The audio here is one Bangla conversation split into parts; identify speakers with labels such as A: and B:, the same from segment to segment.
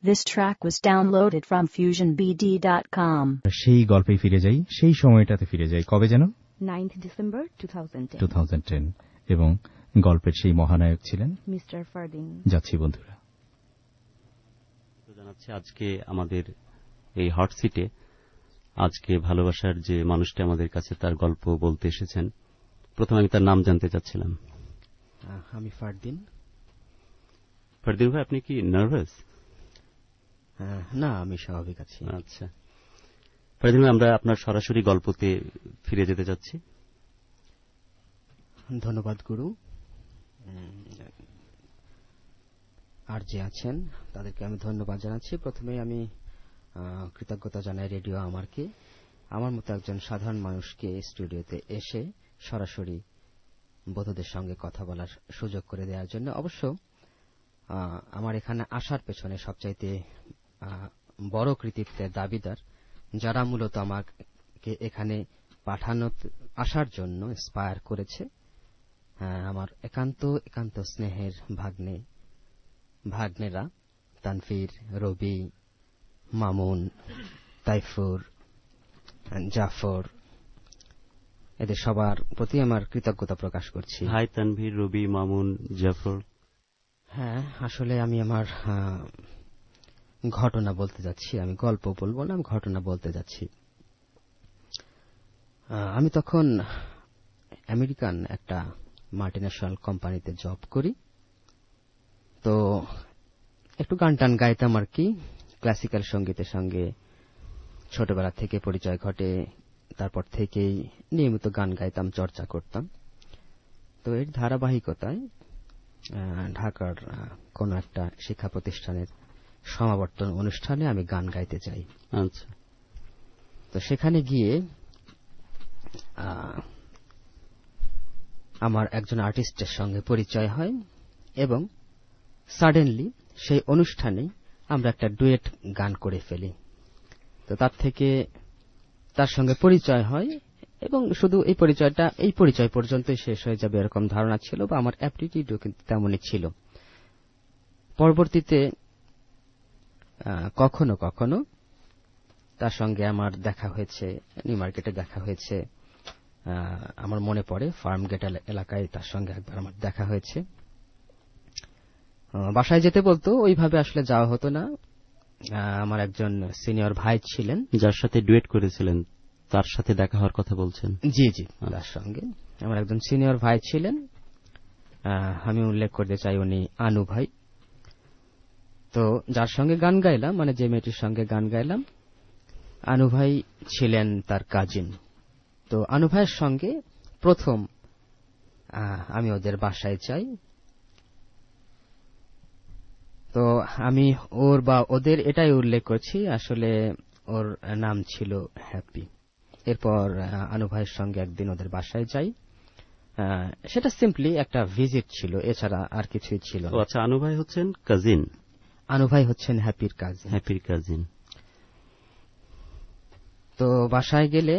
A: This track was downloaded from FusionBD.com.
B: সেই গল্পে ফিরে যাই, সেই সময়টাতে ফিরে যাই। কবে যেন?
C: 9th December 2010.
B: 2010। এবং গল্পের সেই মহানায়ক ছিলেন
C: মিস্টার ফারদিন।
B: যাচ্ছি বন্ধুরা।
D: জানাচ্ছি আজকে আমাদের এই হট সিটে আজকে ভালোবাসার যে মানুষটি আমাদের কাছে তার গল্প বলতে এসেছেন। প্রথমে আমি তার নাম জানতে চাচ্ছিলাম।
E: আমি ফারদিন।
D: ফারদিন ভাই, আপনি কি নার্ভাস?
E: না, আমি স্বাভাবিক আছি।
D: আচ্ছা ফারদিন ভাই, আমরা আপনার সরাসরি গল্পতে ফিরে যেতে চাচ্ছি।
E: ধন্যবাদ গুরু। আর যে আছেন তাদেরকে আমি ধন্যবাদ জানাচ্ছি। প্রথমে আমি কৃতজ্ঞতা জানাই রেডিও আমারকে, আমার মতো একজন সাধারণ মানুষকে স্টুডিওতে এসে সরাসরি বন্ধুদের সঙ্গে কথা বলার সুযোগ করে দেওয়ার জন্য। অবশ্য আমার এখানে আসার পেছনে সবচাইতে বড় কৃতিত্বের দাবিদার যারা মূলত আমাকে এখানে আসার জন্য ইন্সপায়ার করেছে, আমার একান্ত স্নেহের ভাগ্নেরা তানফির, রবি, মামুন, তাইফুর, জাফর, এদের সবার প্রতি আমার কৃতজ্ঞতা প্রকাশ করছি।
D: হাই তানভীর, রবি, মামুন, জাফর।
E: হ্যাঁ, আসলে আমি আমার ঘটনা বলতে যাচ্ছি। আমি গল্প বলবো না, আমি ঘটনা বলতে যাচ্ছি। আমি তখন আমেরিকান একটা মাল্টিন্যাশনাল কোম্পানিতে জব করি। তো একটু গান টান গাইতাম আর কি। ক্লাসিক্যাল সঙ্গীতের সঙ্গে ছোটবেলা থেকে পরিচয় ঘটে, তারপর থেকেই নিয়মিত গান গাইতাম, চর্চা করতাম। তো এর ধারাবাহিকতায় ঢাকার কোন একটা শিক্ষা প্রতিষ্ঠানের সমাবর্তন অনুষ্ঠানে আমি গান গাইতে যাই।
D: আচ্ছা।
E: তো সেখানে গিয়ে আমার একজন আর্টিস্টের সঙ্গে পরিচয় হয় এবং সাডেনলি সেই অনুষ্ঠানে আমরা একটা ডুয়েট গান করে ফেলি। তো তার থেকে তার সঙ্গে পরিচয় হয় এবং শুধু এই পরিচয় পর্যন্তই শেষ হয়ে যাবে এরকম ধারণা ছিল, বা আমার অ্যাপটিটিউডও কিন্তু তেমনই ছিল। পরবর্তীতে কখনো কখনো তার সঙ্গে আমার দেখা হয়েছে, নিউ মার্কেটে দেখা হয়েছে। আমার মনে পড়ে ফার্ম গেট এলাকায় তার সঙ্গে একবার আমার দেখা হয়েছে। বাসায় যেতে বলতো, ওইভাবে আসলে যাওয়া হতো না। আমার একজন সিনিয়র ভাই ছিলেন,
D: যার সাথে ডুয়েট করেছিলেন, তার সাথে দেখা হওয়ার কথা বলছেন?
E: জি জি, তার সঙ্গে আমার একজন সিনিয়র ভাই ছিলেন। আমি উল্লেখ করতে চাই, উনি আনু ভাই। তো যার সঙ্গে গান গাইলাম, মানে যে মেয়েটির সঙ্গে গান গাইলাম, আনু ভাই ছিলেন তার কাজিন। তো আনু ভাইয়ের সঙ্গে প্রথম আমি ওদের বাসায় যাই। তো আমি ওদের এটাই উল্লেখ করছি, আসলে ওর নাম ছিল হ্যাপি। এরপর আনু ভাইয়ের সঙ্গে একদিন ওদের বাসায় যাই। সেটা সিম্পলি একটা ভিজিট ছিল, এছাড়া আর কিছুই ছিল না।
D: আচ্ছা, আনু ভাই হচ্ছেন কাজিন?
E: আনু ভাই হচ্ছেন হ্যাপির কাজিন। তো বাসায় গেলে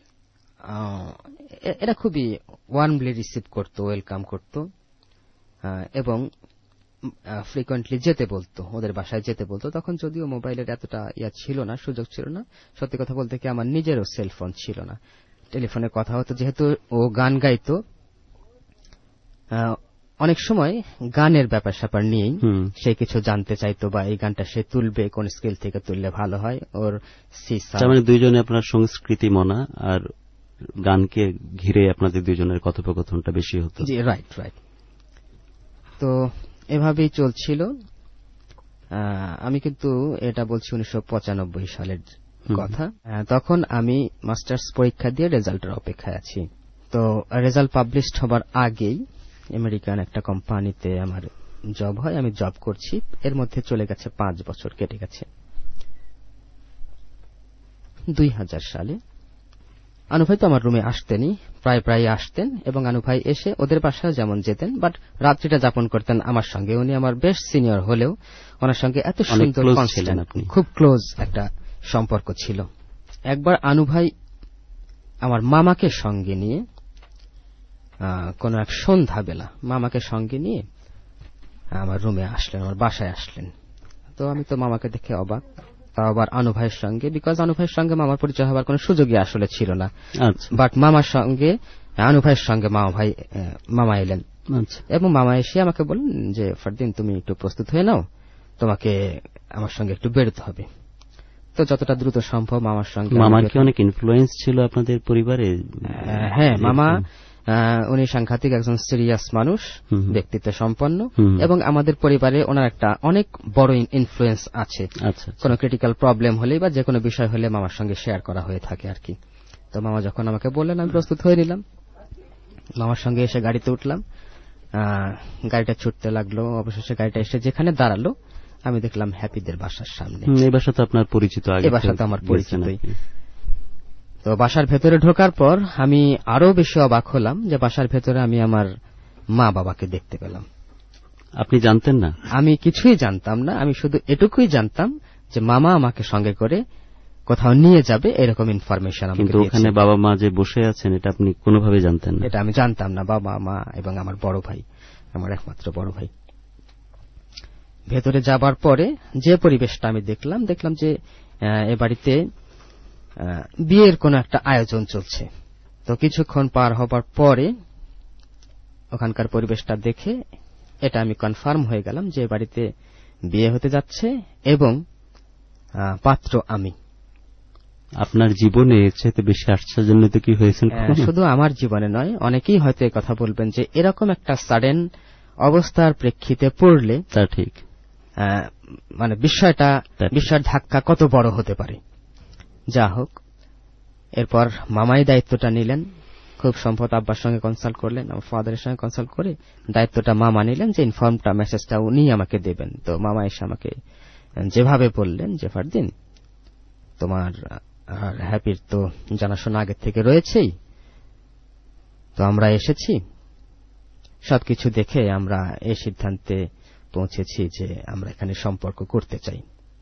E: এরা খুবই ওয়ার্মলি রিসিভ করত, ওয়েলকাম করত এবং ফ্রিকোয়েন্টলি যেতে বলতো, ওদের বাসায় যেতে বলতো। তখন যদিও মোবাইলের এতটা ছিল না, সুযোগ ছিল না। সত্যি কথা বলতে কি, আমার নিজেরও সেলফোন ছিল না। টেলিফোনে কথা হতো, যেহেতু ও গান গাইতো, অনেক সময় গানের ব্যাপার স্যাপার নিয়েই সে কিছু জানতে চাইতো, বা এই গানটা সে তুলবে, কোন স্কেল থেকে তুললে ভালো হয়। ওর
D: মানে দুইজনে আপনার সংস্কৃতি মনা আর গানকে ঘিরে আপনাদের দুইজনের কথোপকথনটা বেশি হতো।
E: জি, রাইট। তো এভাবেই চলছিল। আমি কিন্তু এটা বলছি 1995 সালের কথা। তখন আমি মাস্টার্স পরীক্ষা দিয়ে রেজাল্টের অপেক্ষায় আছি। তো রেজাল্ট পাবলিশড হবার আগেই আমেরিকান একটা কোম্পানিতে আমার জব হয়, আমি জব করছি। এর মধ্যে চলে গেছে 5 বছর, কেটে গেছে। 2000 সালে আনু ভাই তো আমার রুমে আসতেনই, প্রায় আসতেন, এবং আনু ভাই এসে ওদের বাসায় যেমন যেতেন, বাট রাত্রিটা যাপন করতেন আমার সঙ্গে। উনি আমার বেশ সিনিয়র হলেও ওনার সঙ্গে এত সুন্দর কনস্ট্যান্ট, খুব ক্লোজ একটা সম্পর্ক ছিল। একবার আনু ভাই আমার মামাকে সঙ্গে নিয়ে, কোন এক সন্ধ্যাবেলা মামাকে সঙ্গে নিয়ে আমার রুমে আসলেন, আমার বাসায় আসলেন। তো তো আমি তো মামাকে দেখে অবাক, তাও আবার আনু ভাইয়ের সঙ্গে, বিকজ আনু ভাইয়ের সঙ্গে মামার পরিচয় হওয়ার কোনো সুযোগই আসলে ছিল না।
D: আচ্ছা
E: বাট মামার সঙ্গে, আনু ভাইয়ের সঙ্গে মামা এলেন,
D: আচ্ছা।
E: এবং মামা এসে আমাকে বললেন যে ফারদিন তুমি একটু প্রস্তুত হয়ে নাও, তোমাকে আমার সঙ্গে একটু বেরোতে হবে। তো যতটা দ্রুত সম্ভব মামার সঙ্গে।
D: মামার কি অনেক ইনফ্লুয়েন্স ছিল আপনাদের পরিবারে?
E: হ্যাঁ, মামা উনি সাংঘাতিক একজন সিরিয়াস মানুষ, ব্যক্তিত্ব সম্পন্ন, এবং আমাদের পরিবারে ওনার একটা অনেক বড় ইনফ্লুয়েন্স আছে।
D: আচ্ছা,
E: কোনো ক্রিটিক্যাল প্রবলেম হলে বা যে কোনো বিষয় হলে মামার সঙ্গে শেয়ার করা হয়ে থাকে আর কি। তো মামা যখন আমাকে বললেন আমি প্রস্তুত হয়ে নিলাম, মামার সঙ্গে এসে গাড়িতে উঠলাম। গাড়িটা ছুটতে লাগলো, অবশেষে গাড়িটা এসে যেখানে দাঁড়ালো আমি দেখলাম হ্যাপিদের বাসার সামনে।
D: এই বাসা তো আপনার পরিচিত,
E: এই বাসা তো আমার পরিচিতই। তো বাসার ভেতরে ঢোকার পর আমি আরো বেশি অবাক হলাম যে বাসার ভেতরে আমি আমার মা বাবাকে দেখতে পেলাম।
D: আপনি জানতেন না?
E: আমি কিছুই জানতাম না, আমি শুধু এটুকুই জানতাম যে মামা আমাকে সঙ্গে করে কোথাও নিয়ে যাবে, এরকম ইনফরমেশন আমাকে দিয়েছে।
D: কিন্তু ওখানে বাবা মা যে বসে আছেন এটা আপনি কোনোভাবে জানতেন না?
E: এটা আমি জানতাম না। বাবা মা এবং আমার বড় ভাই, আমার একমাত্র বড় ভাই। ভেতরে যাবার পরে যে পরিবেশটা আমি দেখলাম যে এ বাড়িতে বিয়ের কোন একটা আয়োজন চলছে। তো কিছুক্ষণ পার হবার পরে ওখানকার পরিবেশটা দেখে এটা আমি কনফার্ম হয়ে গেলাম যে বাড়িতে বিয়ে হতে যাচ্ছে এবং পাত্র আমি।
D: আপনার জীবনে এর চাইতে বেশি আশ্চর্যান্বিত কি হয়েছেন?
E: শুধু আমার জীবনে নয়, অনেকেই হয়তো এই কথা বলবেন যে এরকম একটা সাডেন অবস্থার প্রেক্ষিতে পড়লে
D: তা ঠিক,
E: মানে বিষয়ের ধাক্কা কত বড় হতে পারে। যা হোক, এরপর মামাই দায়িত্বটা নিলেন। খুব সম্ভব আব্বার সঙ্গে কনসাল্ট করলেন, আমার ফাদারের সঙ্গে কনসাল্ট করে দায়িত্বটা মামা নিলেন যে ইনফর্মটা, মেসেজটা উনি আমাকে দেবেন। তো মামা এসে আমাকে যেভাবে বললেন যে ফারদিন তোমার আর হ্যাপির তো জানাশোনা আগের থেকে রয়েছেই, তো আমরা এসেছি, সবকিছু দেখে আমরা এই সিদ্ধান্তে পৌঁছেছি যে আমরা এখানে সম্পর্ক করতে চাই।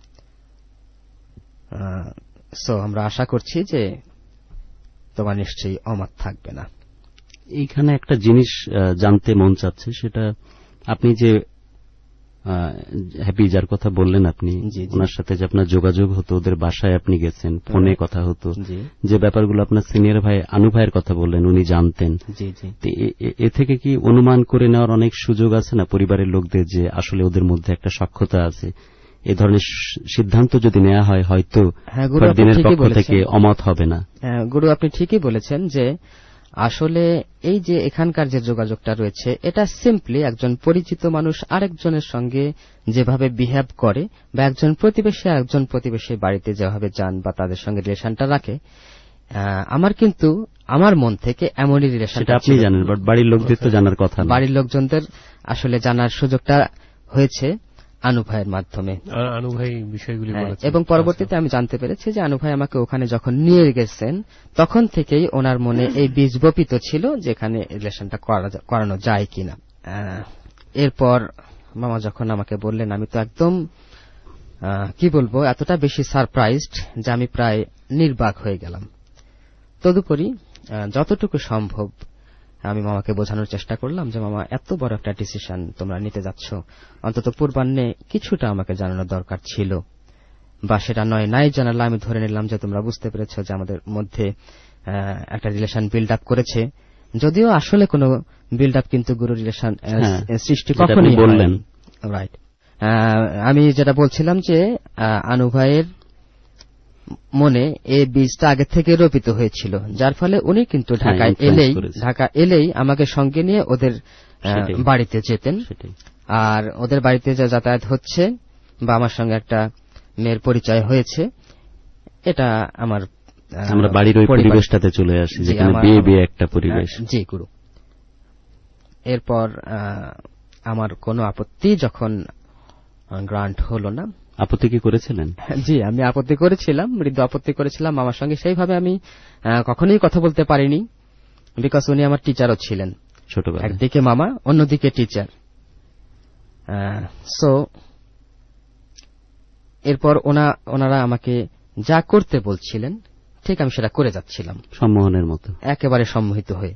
E: সো আমরা আশা করছি যে তোমার নিশ্চয়ই অমত থাকবে না।
D: এইখানে একটা জিনিস জানতে মন চাচ্ছে, সেটা আপনি যে হ্যাপি যার কথা বললেন আপনি, ওনার সাথে যে আপনার যোগাযোগ হতো, ওদের বাসায় আপনি গেছেন, ফোনে কথা হতো, যে ব্যাপারগুলো আপনার সিনিয়র ভাই আনু ভাইয়ের কথা বললেন উনি জানতেন, এ থেকে কি অনুমান করে নেওয়ার অনেক সুযোগ আছে না পরিবারের লোকদের যে আসলে ওদের মধ্যে একটা সখ্যতা আছে? এ ধরনের সিদ্ধান্ত যদি নেওয়া হয় হয়তো দিনের পক্ষ থেকে অমত হবে না।
E: গুরু, আপনি ঠিকই বলেছেন যে আসলে এই যে এখানকার যে যোগাযোগটা রয়েছে এটা সিম্পলি একজন পরিচিত মানুষ আরেকজনের সঙ্গে যেভাবে বিহেভ করে, বা একজন প্রতিবেশী বাড়িতে যেভাবে যান বা তাদের সঙ্গে রিলেশনটা রাখে, আমার মন থেকে এমনই রিলেশন।
D: আপনি জানেন, বাট বাড়ির লোকদের তো জানার কথা।
E: বাড়ির লোকজনদের আসলে জানার সুযোগটা হয়েছে আনু ভাইয়ের মাধ্যমে,
F: আনু ভাই বিষয়গুলি বলেছেন,
E: এবং পরবর্তীতে আমি জানতে পেরেছি যে আনু ভাই আমাকে ওখানে যখন নিয়ে গেছেন তখন থেকেই ওনার মনে এই বীজ বপিত ছিল যেখানে রিলেশনটা করানো যায় কিনা। এরপর মামা যখন আমাকে বললেন আমি তো একদম কি বলবো, এতটা বেশি সারপ্রাইজড যে আমি প্রায় নির্বাক হয়ে গেলাম। তদুপরি যতটুকু সম্ভব আমি মামাকে বোঝানোর চেষ্টা করলাম যে মামা এত বড় একটা ডিসিশন তোমরা নিতে যাচ্ছ, অন্তত পূর্বাহ্নে কিছুটা আমাকে জানানোর দরকার ছিল, বা সেটা নাই জানালে আমি ধরে নিলাম যে তোমরা বুঝতে পেরেছ যে আমাদের মধ্যে একটা রিলেশন বিল্ড আপ করেছে, যদিও আসলে কোনো বিল্ড আপ কিন্তু গুরু রিলেশন সৃষ্টি কখনই বললেন। রাইট, আমি যেটা বলছিলাম যে আনু ভাইয়ের মনে এই বীজটা আগে থেকে রোপিত হয়েছিল, যার ফলে উনি কিন্তু ঢাকা এলেই আমাকে সঙ্গে নিয়ে ওদের বাড়িতে যেতেন, আর ওদের বাড়িতে যা যাতায়াত হচ্ছে বা আমার সঙ্গে একটা মেয়ের পরিচয় হয়েছে, এটা আমরা
D: বাড়ির ওই পরিবেশটাতে চলে আসি যেখানে বিয়ে একটা পরিবেশ।
E: জি গুরু। এরপর আমার কোনো আপত্তি যখন গ্রান্ট হলো না।
D: আপত্তি কি করেছিলেন?
E: জি, আমি আপত্তি করেছিলাম, মৃদু আপত্তি করেছিলাম। আমার সঙ্গে সেইভাবে আমি কখনোই কথা বলতে পারিনি, বিকজ উনি আমার টিচারও ছিলেন,
D: ছোটবেলায়
E: একদিকে মামা অন্যদিকে টিচার। সো এরপর ওনারা আমাকে যা করতে বলছিলেন ঠিক আমি সেটা করে যাচ্ছিলাম
D: সম্মোহনের মতো,
E: একেবারে সম্মোহিত হয়ে।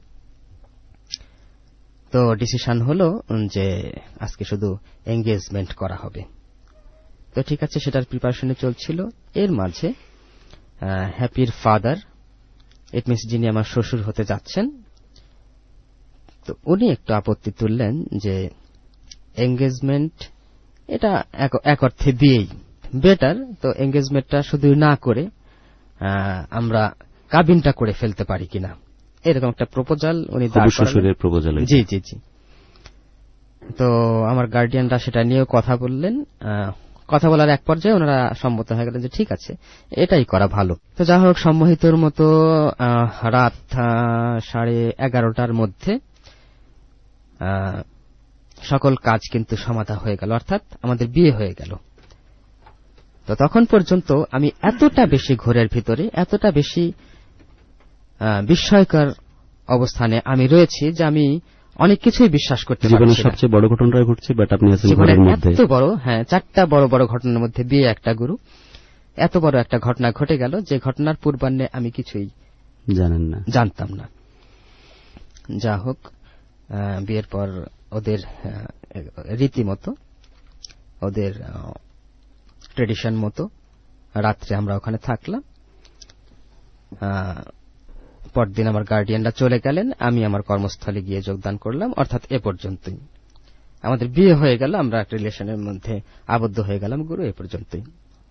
E: তো ডিসিশন হলো যে আজকে শুধু এঙ্গেজমেন্ট করা হবে। তো ঠিক আছে, সেটার প্রিপারেশনে চলছিল। এর মাঝে হ্যাপির ফাদার, ইট মিনস যিনি আমার শ্বশুর হতে যাচ্ছেন, তো উনি একটু আপত্তি তুললেন যে এঙ্গেজমেন্ট এটা এক অর্থে বিয়েই বেটার, তো এঙ্গেজমেন্টটা শুধু না করে আমরা কাবিনটা করে ফেলতে পারি কিনা, এরকম একটা প্রপোজাল উনি
D: শ্বশুরের প্রপোজাল।
E: জি জি জি। তো আমার গার্ডিয়ানরা সেটা নিয়েও কথা বললেন। কথা বলার এক পর্যায়ে ওনারা সম্মত হয়ে গেলেন যে ঠিক আছে, এটাই করা ভালো। তো যা হোক, সম্মোহিতর মতো রাত 11:30টার মধ্যে সকল কাজ কিন্তু সমাধা হয়ে গেল, অর্থাৎ আমাদের বিয়ে হয়ে গেল। তো তখন পর্যন্ত আমি এতটা বেশি ঘোরের ভিতরে, এতটা বেশি বিস্ময়কর অবস্থানে আমি রয়েছি যে আমি অনেক কিছুই বিশ্বাস করতে পারছি না।
D: জীবনের সবচেয়ে বড় ঘটনাটা ঘটছে, বাট আপনি আছেন ঘরের মধ্যে।
E: এত বড়, হ্যাঁ, 4টা বড় বড় ঘটনার মধ্যে বিয়ে একটা গুরু, এত বড় একটা ঘটনা ঘটে গেল যে ঘটনার পূর্বান্নে আমি কিছুই জানতাম না। যা হোক, বিয়ের পর ওদের রীতিমতো, ওদের ট্রেডিশন মতো রাত্রে আমরা ওখানে থাকলাম। পরদিন আমার গার্ডিয়ানরা চলে গেলেন, আমি আমার কর্মস্থলে গিয়ে যোগদান করলাম। অর্থাৎ এ পর্যন্তই আমাদের বিয়ে হয়ে গেল, আমরা একটা রিলেশনের মধ্যে আবদ্ধ হয়ে গেলাম গুরু, এ পর্যন্তই।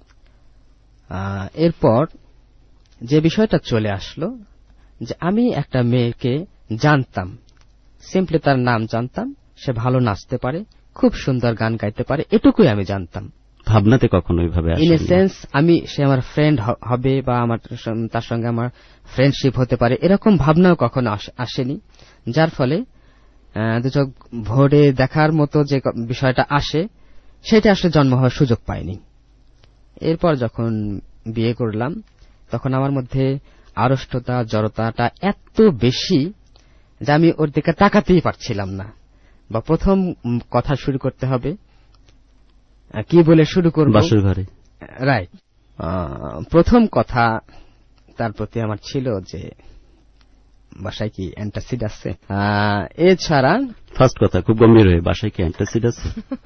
E: এরপর যে বিষয়টা চলে আসলো যে আমি একটা মেয়েকে জানতাম, সিম্পলি তার নাম জানতাম, সে ভালো নাচতে পারে, খুব সুন্দর গান গাইতে পারে, এটুকুই আমি জানতাম।
D: ভাবনাতে কখনো ওইভাবে আসেনি।
E: ইন এ সেন্স সে আমার ফ্রেন্ড হবে বা তার সঙ্গে আমার ফ্রেন্ডশিপ হতে পারে, এরকম ভাবনাও কখনো আসেনি। যার ফলে দুচোখ ভরে দেখার মতো যে বিষয়টা আসে, সেটা আসলে জন্ম হওয়ার সুযোগ পায়নি। এরপর যখন বিয়ে করলাম, তখন আমার মধ্যে আড়ষ্টতা, জড়তাটা এত বেশি যে আমি ওর দিকে তাকাতেই পারছিলাম না। বা প্রথম কথা শুরু করতে হবে, কি বলে শুরু করব?
D: বাসর ঘরে,
E: রাইট। প্রথম কথা তার প্রতি আমার ছিল যে বাসায় কি অ্যান্টাসিড আছে। এছাড়া
D: ফার্স্ট কথা খুব গম্ভীর হয়ে, বাসায় কি অ্যান্টাসিড আছে?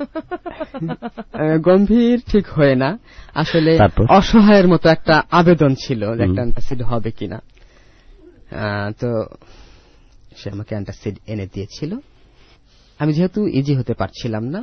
E: গম্ভীর ঠিক হয়ে না, আসলে অসহায়ের মতো একটা আবেদন ছিল যে একটা অ্যান্টাসিড হবে কিনা। তো সে আমাকে অ্যান্টাসিড এনে দিয়েছিল। আমি যেহেতু ইজি হতে পারছিলাম না,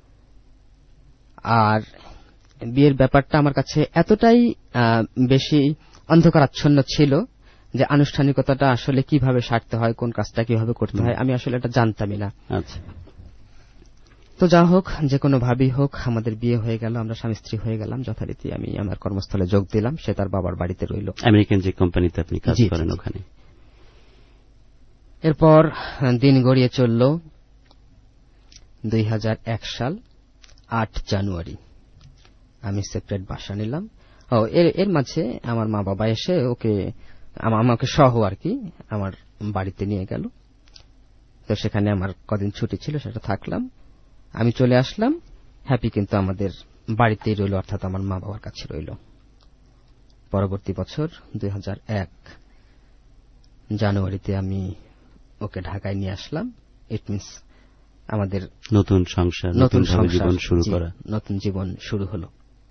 E: আর বিয়ের ব্যাপারটা আমার কাছে এতটাই বেশি অন্ধকারাচ্ছন্ন ছিল যে আনুষ্ঠানিকতাটা আসলে কিভাবে সারতে হয়, কোন কাজটা কিভাবে করতে হয়, আমি আসলে এটা জানতামই না।
D: আচ্ছা।
E: তো যা হোক, যে কোনো ভাবেই হোক, আমাদের বিয়ে হয়ে গেল, আমরা স্বামী স্ত্রী হয়ে গেলাম। যথারীতি আমি আমার কর্মস্থলে যোগ দিলাম, সে তার বাবার বাড়িতে রইল,
D: আমেরিকান যে কোম্পানিতে আপনি কাজ করেন ওখানে।
E: এরপর দিন গড়িয়ে চলল 2001 সাল 8 জানুয়ারি। আমি সেপারেট বাসা নিলাম। এর মাঝে আমার মা বাবা এসে আমাকে সহ আর কি আমার বাড়িতে নিয়ে গেল। তো সেখানে আমার কদিন ছুটি ছিল, সেটা থাকলাম। আমি চলে আসলাম, হ্যাপি কিন্তু আমাদের বাড়িতেই রইল, অর্থাৎ আমার মা বাবার কাছে রইল। পরবর্তী বছর 2001 জানুয়ারিতে আমি ওকে ঢাকায় নিয়ে আসলাম। ইট মিনস আমাদের
D: নতুন সংসার, নতুন জীবন শুরু করা,
E: নতুন জীবন শুরু হলো।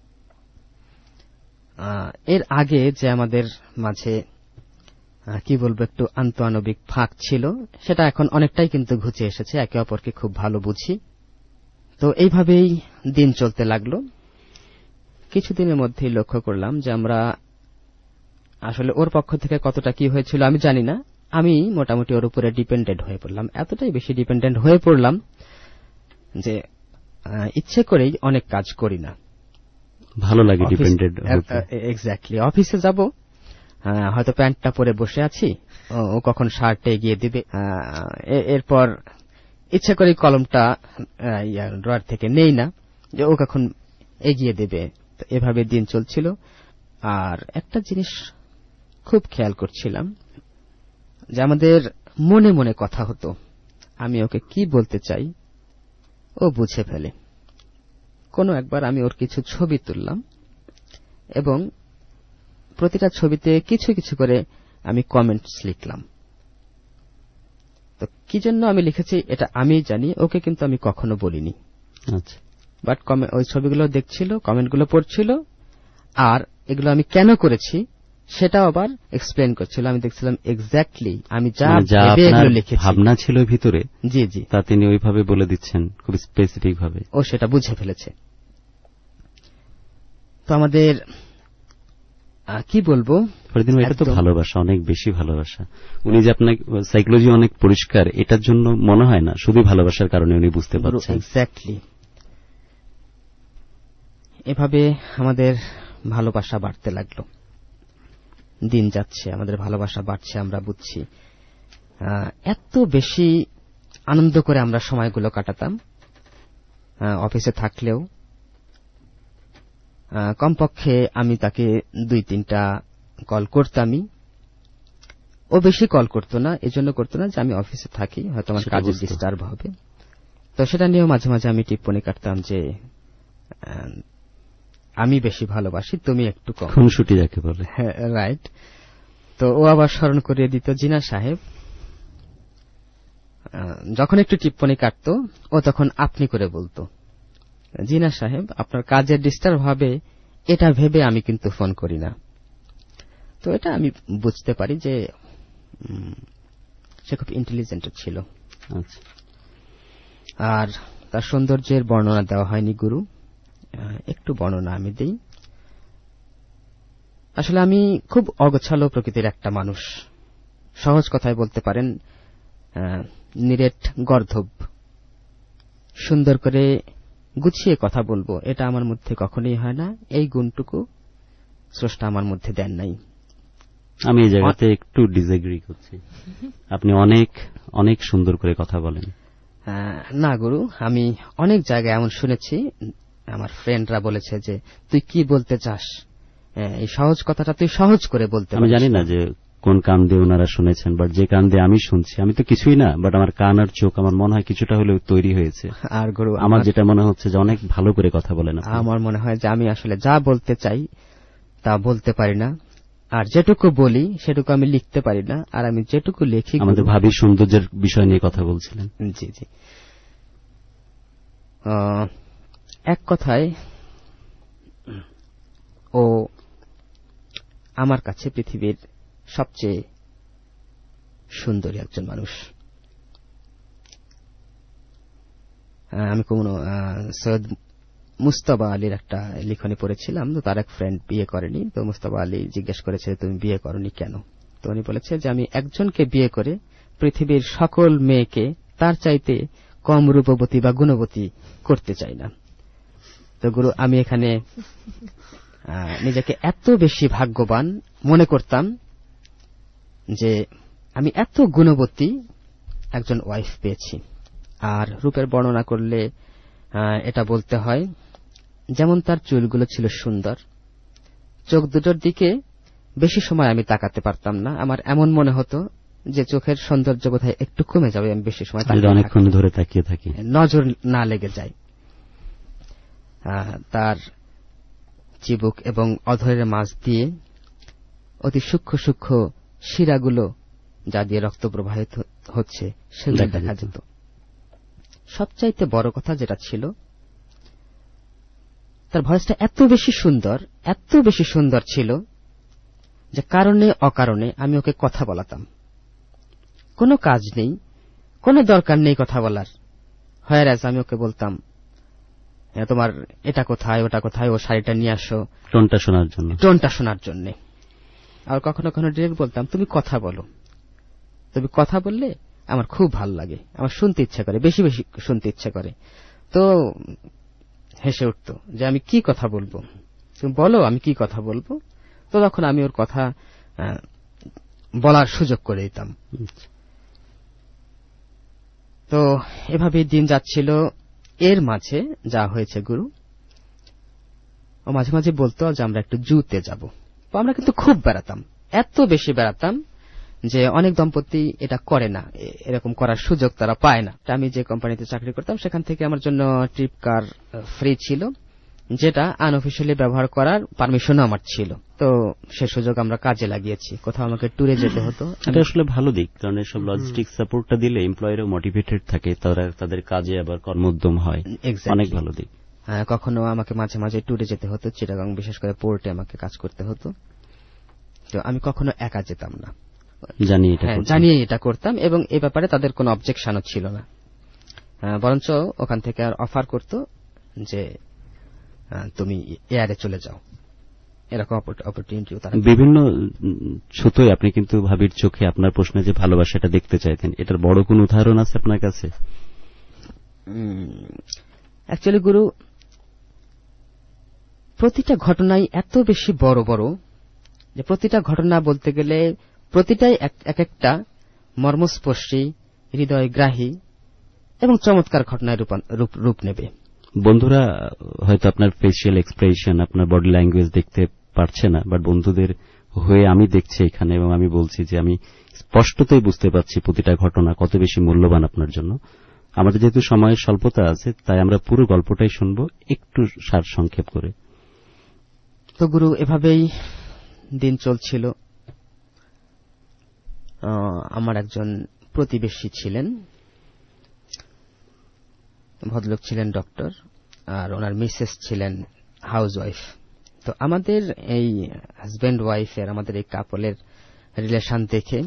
E: এর আগে যে আমাদের মাঝে কি বলবো একটু আন্তঃআণবিক ফাঁক ছিল, সেটা এখন অনেকটাই কিন্তু ঘুচে এসেছে, একে অপরকে খুব ভালো বুঝি। তো এইভাবেই দিন চলতে লাগলো। কিছুদিনের মধ্যেই লক্ষ্য করলাম যে আমরা আসলে ওর পক্ষ থেকে কতটা কি হয়েছিল আমি জানি না, আমি মোটামুটি ওর উপরে ডিপেন্ডেন্ট হয়ে পড়লাম। এতটাই বেশি ডিপেন্ডেন্ট হয়ে পড়লাম যে ইচ্ছে করেই অনেক কাজ করি না।
D: ভালো লাগে ডিপেন্ডেন্ট।
E: এক্স্যাক্টলি। অফিসে যাব, হয়তো প্যান্টটা পরে বসে আছি, ও কখন শার্টে এগিয়ে দিবে, এরপর ইচ্ছে করে কলমটা ড্রয়ার থেকে নেই না যে ও কখন এগিয়ে দেবে। এভাবে দিন চলছিল। আর একটা জিনিস খুব খেয়াল করছিলাম যে আমাদের মনে মনে কথা হতো, আমি ওকে কি বলতে চাই ও বুঝে ফেলে। কোনো একবার আমি ওর কিছু ছবি তুললাম এবং প্রতিটা ছবিতে কিছু কিছু করে আমি কমেন্টস লিখলাম। তো কি জন্য আমি লিখেছি এটা আমি জানি, ওকে কিন্তু আমি কখনো বলিনি।
D: আচ্ছা।
E: বাট ওই ছবিগুলো দেখছিল, কমেন্টগুলো পড়ছিল, আর এগুলো আমি কেন করেছি সেটাও আবার এক্সপ্লেন করছিল। আমি দেখছিলাম এক্স্যাক্টলি আমি যা এগুলো লিখেছি,
D: ভাবনা ছিল ভিতরে,
E: জি জি,
D: তা তিনি ওইভাবে বলে দিচ্ছেন খুব স্পেসিফিক ভাবে,
E: ও সেটা বুঝে ফেলেছে। তো আমাদের কি বলবো,
D: ফরিদিন এটা তো ভালোবাসা, অনেক বেশি ভালোবাসা। উনি যে আপনার সাইকোলজি অনেক পরিষ্কার, এটার জন্য মনে হয় না, শুধু ভালোবাসার কারণে উনি বুঝতে পারছেন।
E: এক্স্যাক্টলি। এভাবে আমাদের ভালোবাসা বাড়তে লাগলো, দিন যাচ্ছে, আমাদের ভালোবাসা বাড়ছে, আমরা বুঝছি। এত বেশি আনন্দ করে আমরা সময়গুলো কাটাতাম অফিসে থাকলেও। কমপক্ষে আমি তাকে 2-3টা কল করতামই। ও বেশি কল করতো না, এজন্য করতো না যে আমি অফিসে থাকি, হয়তো আমার কাজের ডিস্টার্ব হবে। তো সেটা নিয়েও মাঝে মাঝে আমি টিপ্পনি কাটতাম যে আমি বেশি ভালোবাসি, তুমি একটু কম।
D: খুনসুটি যাকে বলে।
E: হ্যাঁ, রাইট। তো ও আবার স্মরণ করিয়ে দিত, জিনা সাহেব, যখন একটু টিপ্পনি কাটতো ও তখন আপনি করে বলতো, জিনা সাহেব আপনার কাজের ডিস্টার্ব হবে এটা ভেবে আমি কিন্তু ফোন করি না। তো এটা আমি বুঝতে পারি যে সে খুব ইন্টেলিজেন্ট ছিল। আর তার সৌন্দর্যের বর্ণনা দেওয়া হয়নি গুরু, একটু বর্ণনা আমি দেই। আসলে আমি খুব অগোছালো প্রকৃতির একটা মানুষ, সহজ কথায় বলতে পারেন নিরেট গর্ধব। সুন্দর করে গুছিয়ে কথা বলবো এটা আমার মধ্যে কখনোই হয় না, এই গুণটুকু স্রষ্টা আমার মধ্যে দেন নাই।
D: আমি এই জায়গাতে একটু ডিসএগ্রি করছি, আপনি অনেক অনেক সুন্দর করে কথা বলেন।
E: না গুরু, আমি অনেক জায়গায় এমন শুনেছি, আমার ফ্রেন্ডরা বলেছে যে তুই কি বলতে চাস, এই সহজ কথাটা তুই সহজ করে বলতে।
D: আমি জানি না যে কোন কান দিয়ে ওনারা শুনেছেন, বাট যে কান দিয়ে আমি শুনছি, আমি তো কিছুই না, বাট আমার কান আর চোখ আমার মনে হয় কিছুটা হলেও তৈরি হয়েছে।
E: আর গুরু,
D: আমার যেটা মনে হচ্ছে যে অনেক ভালো করে কথা বলেন।
E: আমার মনে হয় যে আমি আসলে যা বলতে চাই তা বলতে পারি না, আর যেটুকু বলি সেটুকু আমি লিখতে পারি না, আর আমি যেটুকু লিখি।
D: আমাদের ভাবি সৌন্দর্যের বিষয় নিয়ে কথা বলছিলেন।
E: জি জি। এক কথায় ও আমার কাছে পৃথিবীর সবচেয়ে সুন্দরী একজন মানুষ। আমি কোন সৈয়দ মুস্তাবা আলীর একটা লিখনী পড়েছিলাম, তো তার এক ফ্রেন্ড বিয়ে করেনি, তো মুস্তাবা আলী জিজ্ঞেস করেছে তুমি বিয়ে করনি কেন, তো উনি বলেছে যে আমি একজনকে বিয়ে করে পৃথিবীর সকল মেয়েকে তার চাইতে কম রূপবতী বা গুণবতী করতে চাই না। তো গুরু, আমি এখানে নিজেকে এত বেশি ভাগ্যবান মনে করতাম যে আমি এত গুণবতী একজন ওয়াইফ পেয়েছি। আর রূপের বর্ণনা করলে এটা বলতে হয়, যেমন তার চুলগুলো ছিল সুন্দর, চোখ দুটোর দিকে বেশি সময় আমি তাকাতে পারতাম না, আমার এমন মনে হতো যে চোখের সৌন্দর্য বোধহয় একটু কমে যাবে আমি বেশি সময়
D: অনেকক্ষণ ধরে তাকিয়ে থাকি,
E: নজর না লেগে যায়। তার চিবুক এবং অধরের মাঝ দিয়ে অতি সূক্ষ্ম সূক্ষ্ম শিরাগুলো যা দিয়ে রক্ত প্রবাহিত হচ্ছে সেগুলো দেখা যেত। সবচাইতে বড় কথা যেটা ছিল, তার ভয়েসটা এত বেশি সুন্দর ছিল যে কারণে অকারণে আমি ওকে কথা বলাতাম। কোনো কাজ নেই, কোনো দরকার নেই কথা বলার, হয় আমি ওকে বলতাম তোমার এটা কোথায় ওটা কোথায়, ও শাড়িটা নিয়ে আসো,
D: টোনটা শোনার জন্য। আর কখনো কখনো ডিরেক্ট বলতাম তুমি কথা বলো, তুমি কথা বললে আমার খুব ভালো লাগে, আমার শুনতে ইচ্ছা করে, বেশি বেশি শুনতে ইচ্ছা করে। তো হেসে উঠতো যে আমি কি কথা বলবো, তুমি বলো আমি কি কথা বলবো। তো তখন আমি ওর কথা বলার সুযোগ করে দিতাম। তো এভাবেই দিন যাচ্ছিল। এর মাঝে যা হয়েছে গুরু, ও মাঝে মাঝে বলতো যে আমরা একটু জুতে যাব। তো আমরা কিন্তু খুব বেড়াতাম, এত বেশি বেড়াতাম যে অনেক দম্পতি এটা করে না, এরকম করার সুযোগ তারা পায় না। আমি যে কোম্পানিতে চাকরি করতাম সেখান থেকে আমার জন্য ট্রিপ কার ফ্রি ছিল, যেটা আনঅফিশিয়ালি ব্যবহার করার পারমিশনও আমার ছিল। তো সে সুযোগ আমরা কাজে লাগিয়েছি, কোথাও আমাকে ট্যুরে যেতে হতো। এটা আসলে ভালো দিক, কারণ এসব লজিস্টিক সাপোর্টটা দিলে এমপ্লয়ারও মোটিভেটেড থাকে, তারা তাদের কাজে আবার কর্মোদ্যম হয়, অনেক ভালো দিক।
E: কখনো আমাকে মাঝে মাঝে ট্যুরে যেতে হতো, চিটাগাং বিশেষ করে পোর্টে আমাকে কাজ করতে হতো। তো আমি কখনো একা যেতাম না, জানিয়ে এটা করতাম, এবং এ ব্যাপারে তাদের কোনো অবজেকশনও ছিল না। বরঞ্চ ওখান থেকে আর অফার করত যে তুমি এয়ারে চলে যাও, এরকম অপরচুনিটিও তারা।
D: বিভিন্ন ছুতোয় আপনি কিন্তু ভাবির চোখে আপনার প্রশ্নে যে ভালোবাসাটা দেখতে চাইতেন, এটার বড় কোন উদাহরণ আছে আপনার কাছে?
E: অ্যাকচুয়ালি গুরু, প্রতিটা ঘটনাই এত বেশি বড় বড় যে প্রতিটা ঘটনা বলতে গেলে প্রতিটাই এক একটা মর্মস্পর্শী, হৃদয়গ্রাহী এবং চমৎকার ঘটনায় রূপ নেবে।
D: বন্ধুরা হয়তো আপনার ফেসিয়াল এক্সপ্রেশন, আপনার বডি ল্যাঙ্গুয়েজ দেখতে পারছে না, বাট বন্ধুদের হয়ে আমি দেখছি এখানে, এবং আমি বলছি যে আমি স্পষ্টতই বুঝতে পারছি প্রতিটা ঘটনা কত বেশি মূল্যবান আপনার জন্য। আমাদের যেহেতু সময়ের স্বল্পতা আছে, তাই আমরা পুরো গল্পটাই শুনবো একটু সার সংক্ষেপ করে।
E: তো গুরু, এভাবেই দিন চলছিল। আমার একজন প্রতিবেশী ছিলেন, ভদ্রলোক ছিলেন ডক্টর, আর ওনার মিসেস ছিলেন হাউসওয়াইফ। তো আমাদের এই হাজব্যান্ড ওয়াইফের, আমাদের এই কাপলের রিলেশন দেখে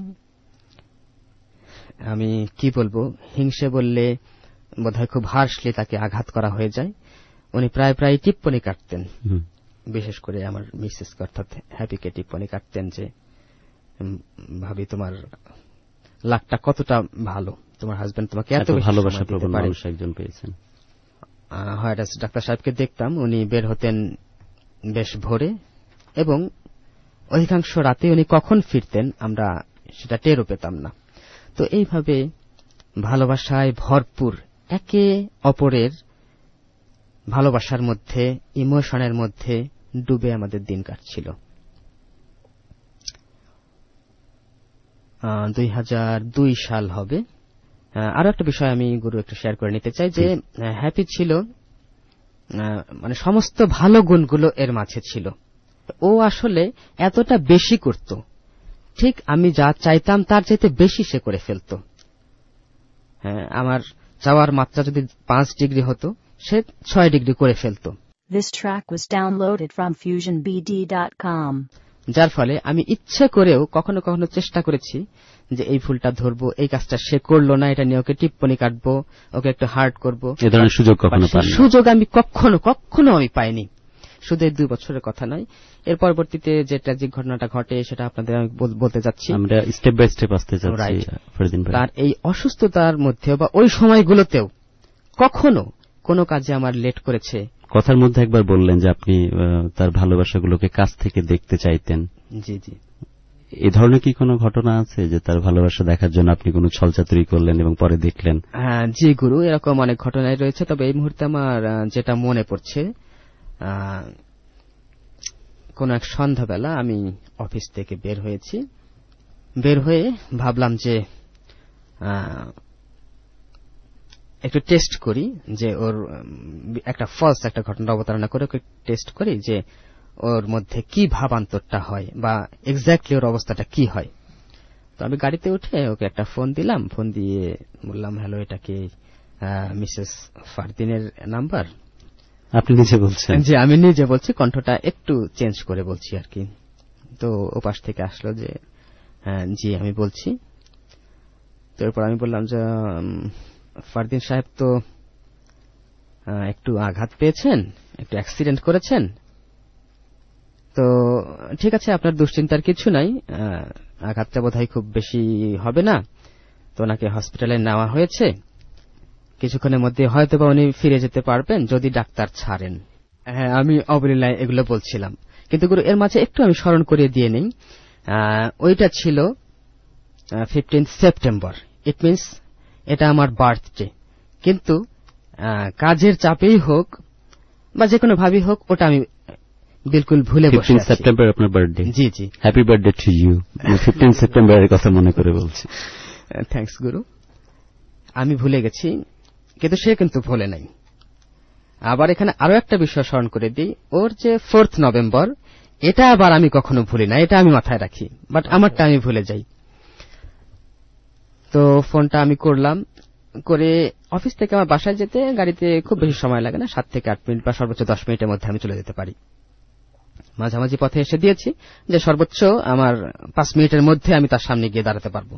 E: আমি কি বলবো, হিংসে বললে বোধহয় খুব হার্শলি তাকে আঘাত করা হয়ে যায়। উনি প্রায় প্রায় টিপ্পনি কাটতেন, বিশেষ করে আমার মিসেস অর্থাৎ হ্যাপিকে টিপ্পনি কাটতেন যে ভাবি তোমার লাকটা কতটা ভালো, তোমার হাজবেন্ড তোমাকে এত
D: ভালোবাসা প্রবণ মানুষ একজন পেয়েছেন।
E: হয় ডাক্তার সাহেবকে দেখতাম, উনি বের হতেন বেশ ভোরে, এবং অধিকাংশ রাতে উনি কখন ফিরতেন আমরা সেটা টেরও পেতাম না। তো এইভাবে ভালোবাসায় ভরপুর, একে অপরের ভালোবাসার মধ্যে, ইমোশনের মধ্যে ডুবে আমাদের দিন কাটছিল। 2002 সাল হবে। আরো একটা বিষয় আমি গুরু একটু শেয়ার করে নিতে চাই, যে হ্যাপি ছিল মানে সমস্ত ভালো গুণগুলো এর মাঝে ছিল। ও আসলে এতটা বেশি করত, ঠিক আমি যা চাইতাম তার চাইতে বেশি সে করে ফেলত। আমার চাওয়ার মাত্রা যদি 5 ডিগ্রি হতো, সে 6 ডিগ্রি করে ফেলত।
A: This track was downloaded from FusionBD.com.
E: যার ফলে আমি ইচ্ছে করেও কখনো কখনো চেষ্টা করেছি যে এই ফুলটা ধরবো, এই কাজটা সে করলো না, এটা নিয়ে ওকে টিপ্পনি কাটবো, ওকে একটু হার্ট করবো।
D: এ ধরনের সুযোগ
E: আমি কখনো আমি পাইনি। শুধু 2 বছরের কথা নয়, এর পরবর্তীতে যে ট্র্যাজিক ঘটনাটা ঘটে সেটা আপনাদের আমি বলতে যাচ্ছি।
D: আমরা স্টেপ বাই স্টেপ আসতে যাচ্ছি।
E: তার এই অসুস্থতার মধ্যেও বা ওই সময়গুলোতেও কখনো কোনো কাজে আমার লেট করেছে।
D: কথার মধ্যে একবার বললেন যে আপনি তার ভালোবাসাগুলোকে কাছ থেকে দেখতে চাইতেন।
E: জি জি।
D: এই ধরনের কি কোনো ঘটনা আছে যে তার ভালোবাসা দেখার জন্য আপনি কোনো ছলচাতুরি করলেন এবং পরে দেখলেন?
E: জি গুরু, এরকম অনেক ঘটনাই রয়েছে। তবে এই মুহূর্তে আমার যেটা মনে পড়ছে, কোন এক সন্ধ্যাবেলা আমি অফিস থেকে বের হয়েছি। বের হয়ে ভাবলাম যে একটু টেস্ট করি, যে ওর একটা ফলস একটা ঘটনা অবতারণা করে ওকে টেস্ট করি যে ওর মধ্যে কি ভাবান্তরটা হয় বা এক্স্যাক্টলি ওর অবস্থাটা কি হয়। তো আমি গাড়িতে উঠে ওকে একটা ফোন দিলাম। ফোন দিয়ে বললাম, হ্যালো, এটা কি মিসেস ফারদিনের নাম্বার?
D: আপনি নিজে বলছেন?
E: জি, আমি নিজে বলছি, কণ্ঠটা একটু চেঞ্জ করে বলছি আর কি। তো ও পাশ থেকে আসলো যে জি আমি বলছি। তো এরপর আমি বললাম যে ফারদিন সাহেব তো একটু আঘাত পেয়েছেন, একটু অ্যাক্সিডেন্ট করেছেন। তো ঠিক আছে, আপনার দুশ্চিন্তার কিছু নাই, আঘাতটা বোধহয় খুব বেশি হবে না। তো ওনাকে হসপিটালে নেওয়া হয়েছে, কিছুক্ষণের মধ্যে হয়তো বা উনি ফিরে যেতে পারবেন যদি ডাক্তার ছাড়েন। হ্যাঁ, আমি অবলীলায় এগুলো বলছিলাম, কিন্তু গুরু এর মাঝে একটু আমি স্মরণ করিয়ে দিয়ে নেই। ওইটা ছিল 15 সেপ্টেম্বর। ইট মিনস এটা আমার বার্থডে। কিন্তু কাজের চাপেই হোক বা যে কোনো ভাবেই হোক, ওটা আমি বিলকুল ভুলে বসে আছি।
D: 15 সেপ্টেম্বর আপনার বার্থডে?
E: জি জি।
D: Happy birthday to you. 15 সেপ্টেম্বরের কথা মনে করে বলছি।
E: থ্যাঙ্কস গুরু। আমি ভুলে গেছি, কিন্তু সে কিন্তু ভুলে নাই। আবার এখানে আরো একটা বিষয় স্মরণ করে দিই, ওর যে 4 নভেম্বর, এটা আবার আমি কখনো ভুলি না, এটা আমি মাথায় রাখি, বাট আমারটা আমি ভুলে যাই। তো ফোনটা আমি করলাম, করে অফিস থেকে আমার বাসায় যেতে গাড়িতে খুব বেশি সময় লাগে না, 7 থেকে 8 মিনিট বা সর্বোচ্চ 10 মিনিটের মধ্যে আমি চলে যেতে পারি। মাঝামাঝি পথে এসে দিয়েছি যে সর্বোচ্চ আমার 5 মিনিটের মধ্যে আমি তার সামনে গিয়ে দাঁড়াতে পারবো।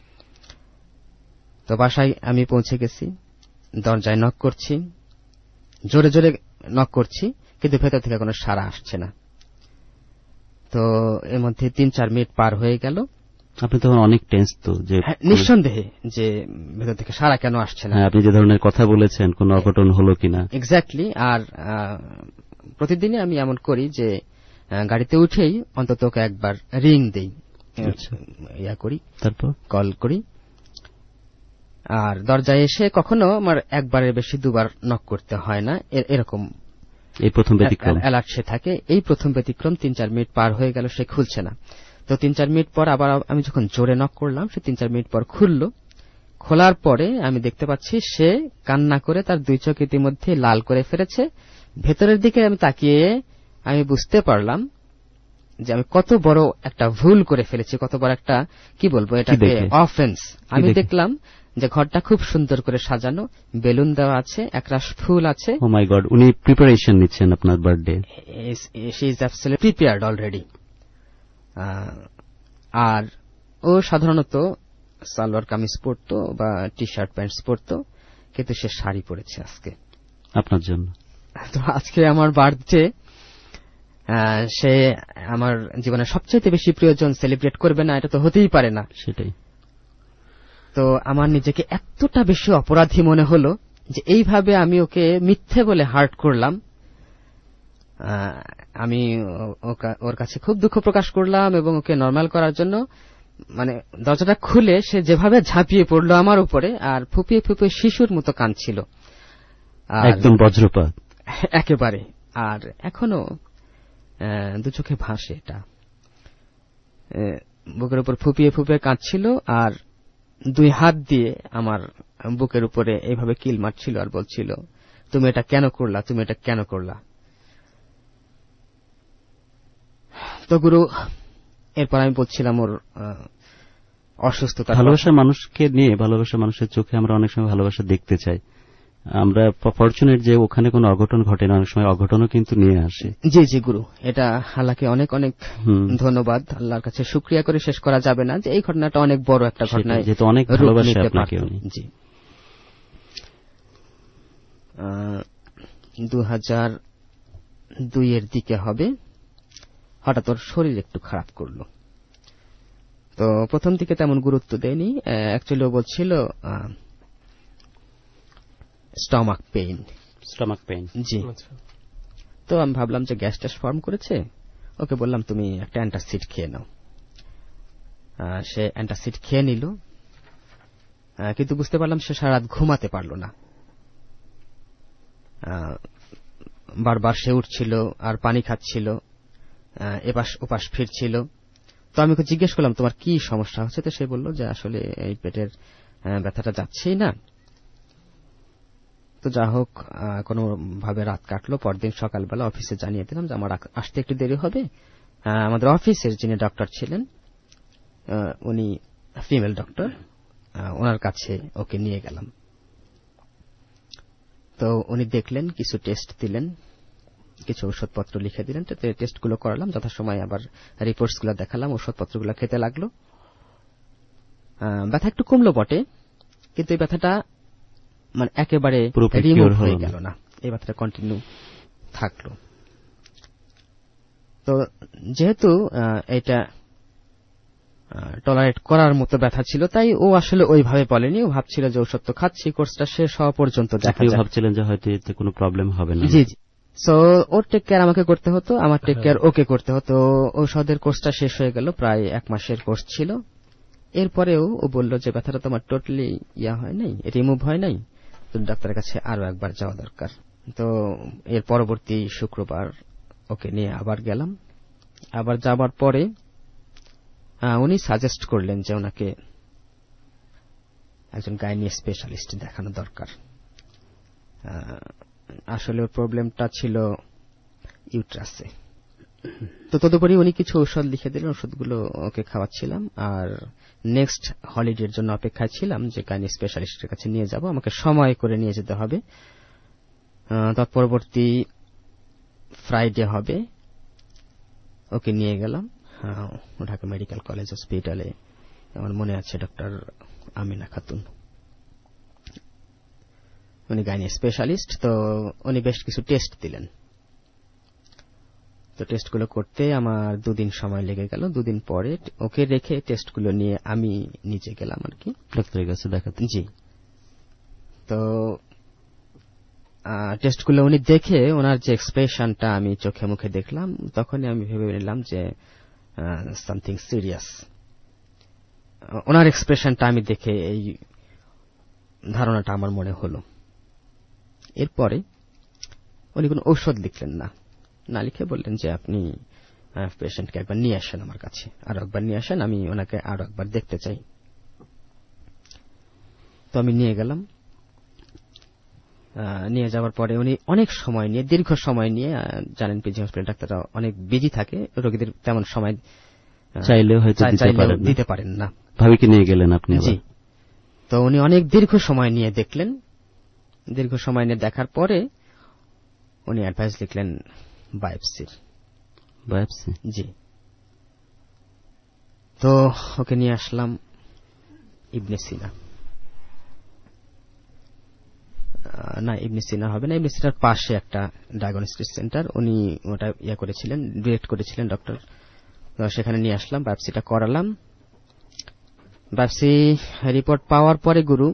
E: তো বাসায় আমি পৌঁছে গেছি, দরজায় নক করছি, জোরে জোরে নক করছি, কিন্তু ভেতর থেকে কোনো সাড়া আসছে না। তো এর মধ্যে 3-4 মিনিট পার হয়ে গেল।
D: আপনি তখন অনেক টেন্স তো, যে
E: নিঃসন্দেহে যে ভেতর থেকে সাড়া কেন আসছে না।
D: আপনি যে ধরনের কথা বলেছেন, কোনো অঘটন হলো কিনা।
E: এক্স্যাক্টলি। আর প্রতিদিনই আমি এমন করি যে গাড়িতে উঠেই অন্তত ওকে একবার রিং দেই, করি, তারপর কল করি। আর দরজায় এসে কখনো আমার একবারের বেশি 2বার নক করতে হয় না, এরকম
D: এই প্রথম ব্যতিক্রম
E: অ্যালার্ট সে থাকে। এই প্রথম ব্যতিক্রম। 3-4 মিনিট পার হয়ে গেল, সে খুলছে না। তো 3-4 মিনিট পর আবার আমি যখন জোরে নক করলাম, সে 3-4 মিনিট পর খুলল। খোলার পরে আমি দেখতে পাচ্ছি সে কান্না করে তার 2 চোখ ইতিমধ্যে লাল করে ফেলেছে। ভেতরের দিকে আমি তাকিয়ে আমি বুঝতে পারলাম যে আমি কত বড় একটা ভুল করে ফেলেছি, কত বড় একটা, কি বলবো, এটাকে অফেন্স। আমি দেখলাম যে ঘরটা খুব সুন্দর করে সাজানো, বেলুন দেওয়া আছে, একরাশ ফুল আছে।
D: ও মাই গড, উনি প্রিপারেশন নিচ্ছেন আপনার birthday.
E: She is absolutely prepared already. আর ও সাধারণত সালোয়ার কামিজ পরতো বা টি শার্ট প্যান্টস পরতো, কিন্তু সে শাড়ি পরেছে আজকে
D: আপনার জন্য।
E: তো আজকে আমার বার্থডে, সে আমার জীবনের সবচেয়ে বেশি প্রিয়জন সেলিব্রেট করবে না, এটা তো হতেই পারে না।
D: সেটাই।
E: তো আমার নিজেকে এতটা বেশি অপরাধী মনে হলো যে এইভাবে আমি ওকে মিথ্যে বলে হার্ট করলাম। আমি ওর কাছে খুব দুঃখ প্রকাশ করলাম এবং ওকে নরমাল করার জন্য মানে দরজাটা খুলে সে যেভাবে ঝাঁপিয়ে পড়লো আমার উপরে, আর ফুপিয়ে ফুপিয়ে শিশুর মতো কাঁদছিল,
D: একদম বজ্রপাত
E: একেবারে। আর এখনো 2 চোখে ভাসে এটা। বুকের উপর ফুপিয়ে ফুপিয়ে কাঁদছিল আর 2 হাত দিয়ে আমার বুকের উপরে এইভাবে কিল মারছিল আর বলছিল, তুমি এটা কেন করলা, তুমি এটা কেন করলা। তো গুরু, এরপর আমি বলছিলাম ওর অসুস্থতা।
D: ভালোবাসার মানুষকে নিয়ে, ভালোবাসার মানুষের চোখে আমরা অনেক সময় ভালোবাসা দেখতে চাই। আমরা ফরচুনেট যে ওখানে কোনো অঘটন ঘটে না, অনেক সময় অঘটনও কিন্তু নিয়ে আসে।
E: জি জি গুরু, এটা আল্লাহকে অনেক অনেক ধন্যবাদ। আল্লাহর কাছে শুকরিয়া করে শেষ করা যাবে না যে এই ঘটনাটা অনেক বড় একটা ঘটনা, যেহেতু অনেক ভালোবাসে আপনাকে। জি। 2002 এর দিকে হবে, হঠাৎ ওর শরীর একটু খারাপ করলো। তো প্রথম দিকে তেমন গুরুত্ব দেয়নি, অ্যাকচুয়ালি ও বলছিল স্টমাক পেইন। জি। তো আমি ভাবলাম যে গ্যাস ট্যাস ফর্ম করেছে, ওকে বললাম তুমি একটা অ্যান্টাসিড খেয়ে নাও। সে অ্যান্টাসিড খেয়ে নিল, কিন্তু বুঝতে পারলাম সে সারা রাত ঘুমাতে পারল না। বারবার সে উঠছিল আর পানি খাচ্ছিল, এপাশ ওপাশ ফিরছিল। তো আমি ওকে জিজ্ঞেস করলাম তোমার কি সমস্যা হচ্ছে। তো সে বলল যে আসলে এই পেটের ব্যথাটা যাচ্ছেই না। তো যা হোক, কোনো ভাবে রাত কাটলো। পরদিন সকালবেলা অফিসে জানিয়ে দিলাম যে আমার আসতে একটু দেরি হবে। আমাদের অফিসের যিনি ডক্টর ছিলেন, উনি ফিমেল ডক্টর, ওনার কাছে ওকে নিয়ে গেলাম। তো উনি দেখলেন, কিছু টেস্ট দিলেন, কিছু ওষুধপত্র লিখে দিলেন। তো টেস্টগুলো করালাম যথাসময়, আবার রিপোর্টসগুলো দেখালাম, ওষুধপত্রগুলো খেতে লাগলো। ব্যথা একটু কমলো বটে, কিন্তু এই ব্যথাটা মানে একেবারে রিমুভ হয়ে গেল না, এই ব্যথাটা কন্টিনিউ থাকলো। তো যেহেতু এটা টলারেট করার মতো ব্যথা ছিল, তাই ও আসলে ওইভাবে বলেনি। ও ভাবছিল যে ওষুধ তো খাচ্ছি, কোর্সটা শেষ হওয়া পর্যন্ত দেখা যায়।
D: ভাবছিলেন যে হয়তো এতে কোনো প্রবলেম হবে না।
E: জি জি। সো ওর টেক কেয়ার আমাকে করতে হতো, আমার টেক কেয়ার ওকে করতে হতো। ঔষধের কোর্সটা শেষ হয়ে গেল, প্রায় 1 মাসের কোর্স ছিল। এরপরেও ও বলল যে ব্যথাটা তোমার টোটালি হয় নাই, রিমুভ হয় নাই, তো ডাক্তারের কাছে আরো একবার যাওয়া দরকার। তো এর পরবর্তী শুক্রবার ওকে নিয়ে আবার গেলাম। আবার যাবার পরে উনি সাজেস্ট করলেন যে ওনাকে একজন গাইনি স্পেশালিস্ট দেখানো দরকার। আসলে ওর প্রবলেমটা ছিল ইউট্রাসে। তো তদুপরি উনি কিছু ঔষধ লিখে দিলেন, ওষুধগুলো ওকে খাওয়াচ্ছিলাম। আর নেক্সট হলিডের জন্য অপেক্ষায় ছিলাম যে গাইনি স্পেশালিস্টের কাছে নিয়ে যাব, আমাকে সময় করে নিয়ে যেতে হবে। তৎপরবর্তী ফ্রাইডে হবে, ওকে নিয়ে গেলাম ঢাকা মেডিকেল কলেজ হসপিটালে। আমার মনে আছে ডক্টর আমিনা খাতুন, উনি গাইনি স্পেশালিস্ট। তো উনি বেশ কিছু টেস্ট দিলেন। তো টেস্টগুলো করতে আমার 2 দিন সময় লেগে গেল। 2 দিন পরে ওকে রেখে টেস্টগুলো নিয়ে আমি নিজে গেলাম আর কি
D: ডাক্তারের কাছে দেখাতে।
E: জি। তো টেস্টগুলো উনি দেখে ওনার যে এক্সপ্রেশনটা আমি চোখে মুখে দেখলাম, তখনই আমি ভেবে নিলাম যে সামথিং সিরিয়াস। ওনার এক্সপ্রেশনটা আমি দেখে এই ধারণাটা আমার মনে হলো। এরপরে উনি কোনো ঔষধ লিখলেন না, না লিখে বললেন যে আপনি পেশেন্টকে একবার নিয়ে আসেন আমার কাছে, আরো একবার নিয়ে আসেন, আমি ওনাকে আরো একবার দেখতে চাই। তো আমি নিয়ে গেলাম। নিয়ে যাওয়ার পরে উনি অনেক সময় নিয়ে, দীর্ঘ সময় নিয়ে, জানেন পিজি হসপিটাল ডাক্তাররা অনেক বিজি থাকে, রোগীদের তেমন সময়
D: চাইলেও হয়তো
E: দিতে পারেন না।
D: ভাবিকে নিয়ে গেলেন আপনি?
E: জি। তো উনি অনেক দীর্ঘ সময় নিয়ে দেখলেন। দীর্ঘ সময় নিয়ে দেখার পরে উনি অ্যাডভাইস লিখলেন বায়োপসির।
D: বায়োপসি?
E: জি। তো ওকে নিয়ে আসলাম ইবনে সিনা। না, ইবনে সিনা হবে না, ইবনে সিনার পাশে একটা ডায়াগনস্টিক সেন্টার, উনি ওটা করেছিলেন, ডিরেক্ট করেছিলেন ডক্টর। সেখানে নিয়ে আসলাম, বায়োপসিটা করালাম। বায়োপসি রিপোর্ট পাওয়ার পরে গুরু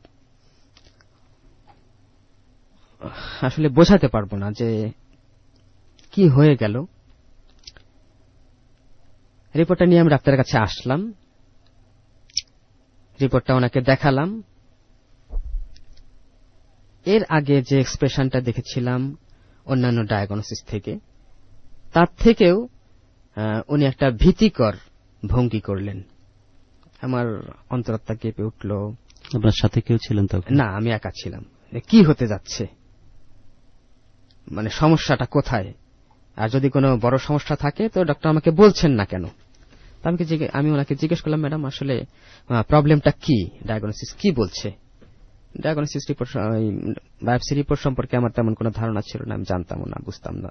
E: আসলে বোঝাতে পারবো না যে কি হয়ে গেল। রিপোর্টটা নিয়ে আমি ডাক্তারের কাছে আসলাম, রিপোর্টটা ওনাকে দেখালাম। এর আগে যে এক্সপ্রেশনটা দেখেছিলাম অন্যান্য ডায়াগনোসিস থেকে, তার থেকেও উনি একটা ভীতিকর ভঙ্গি করলেন। আমার অন্তরাত্মা কেঁপে উঠল।
D: আপনার সাথে কেউ ছিলেন তখন?
E: না, আমি একা ছিলাম। কি হতে যাচ্ছে, মানে সমস্যাটা কোথায়, আর যদি কোনো বড় সমস্যা থাকে তো ডক্টর আমাকে বলছেন না কেন? আমি ওনাকে জিজ্ঞেস করলাম, ম্যাডাম আসলে প্রবলেমটা কি, ডায়াগনোসিস কি বলছে? ডায়াগনোসিস রিপোর্ট, বায়োপসি রিপোর্ট সম্পর্কে আমার তেমন কোনো ধারণা ছিল না, আমি জানতাম না, বুঝতাম না।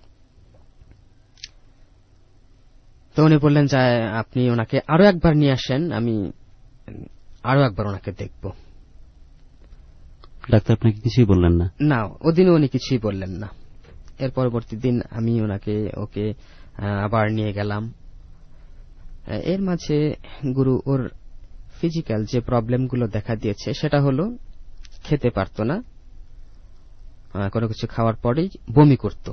E: তো উনি বললেন যে আপনি ওনাকে আরো একবার নিয়ে আসেন, আমি আরো একবার ওনাকে দেখব।
D: ডাক্তার আপনাকে কিছুই বললেন না?
E: না, ওদিনও উনি কিছুই বললেন না। এর পরবর্তী দিন আমি ওকে আবার নিয়ে গেলাম। এর মাঝে গুরু ওর ফিজিক্যাল যে প্রবলেমগুলো দেখা দিয়েছে সেটা হলো খেতে পারতো না, কোনো কিছু খাওয়ার পরেই বমি করত।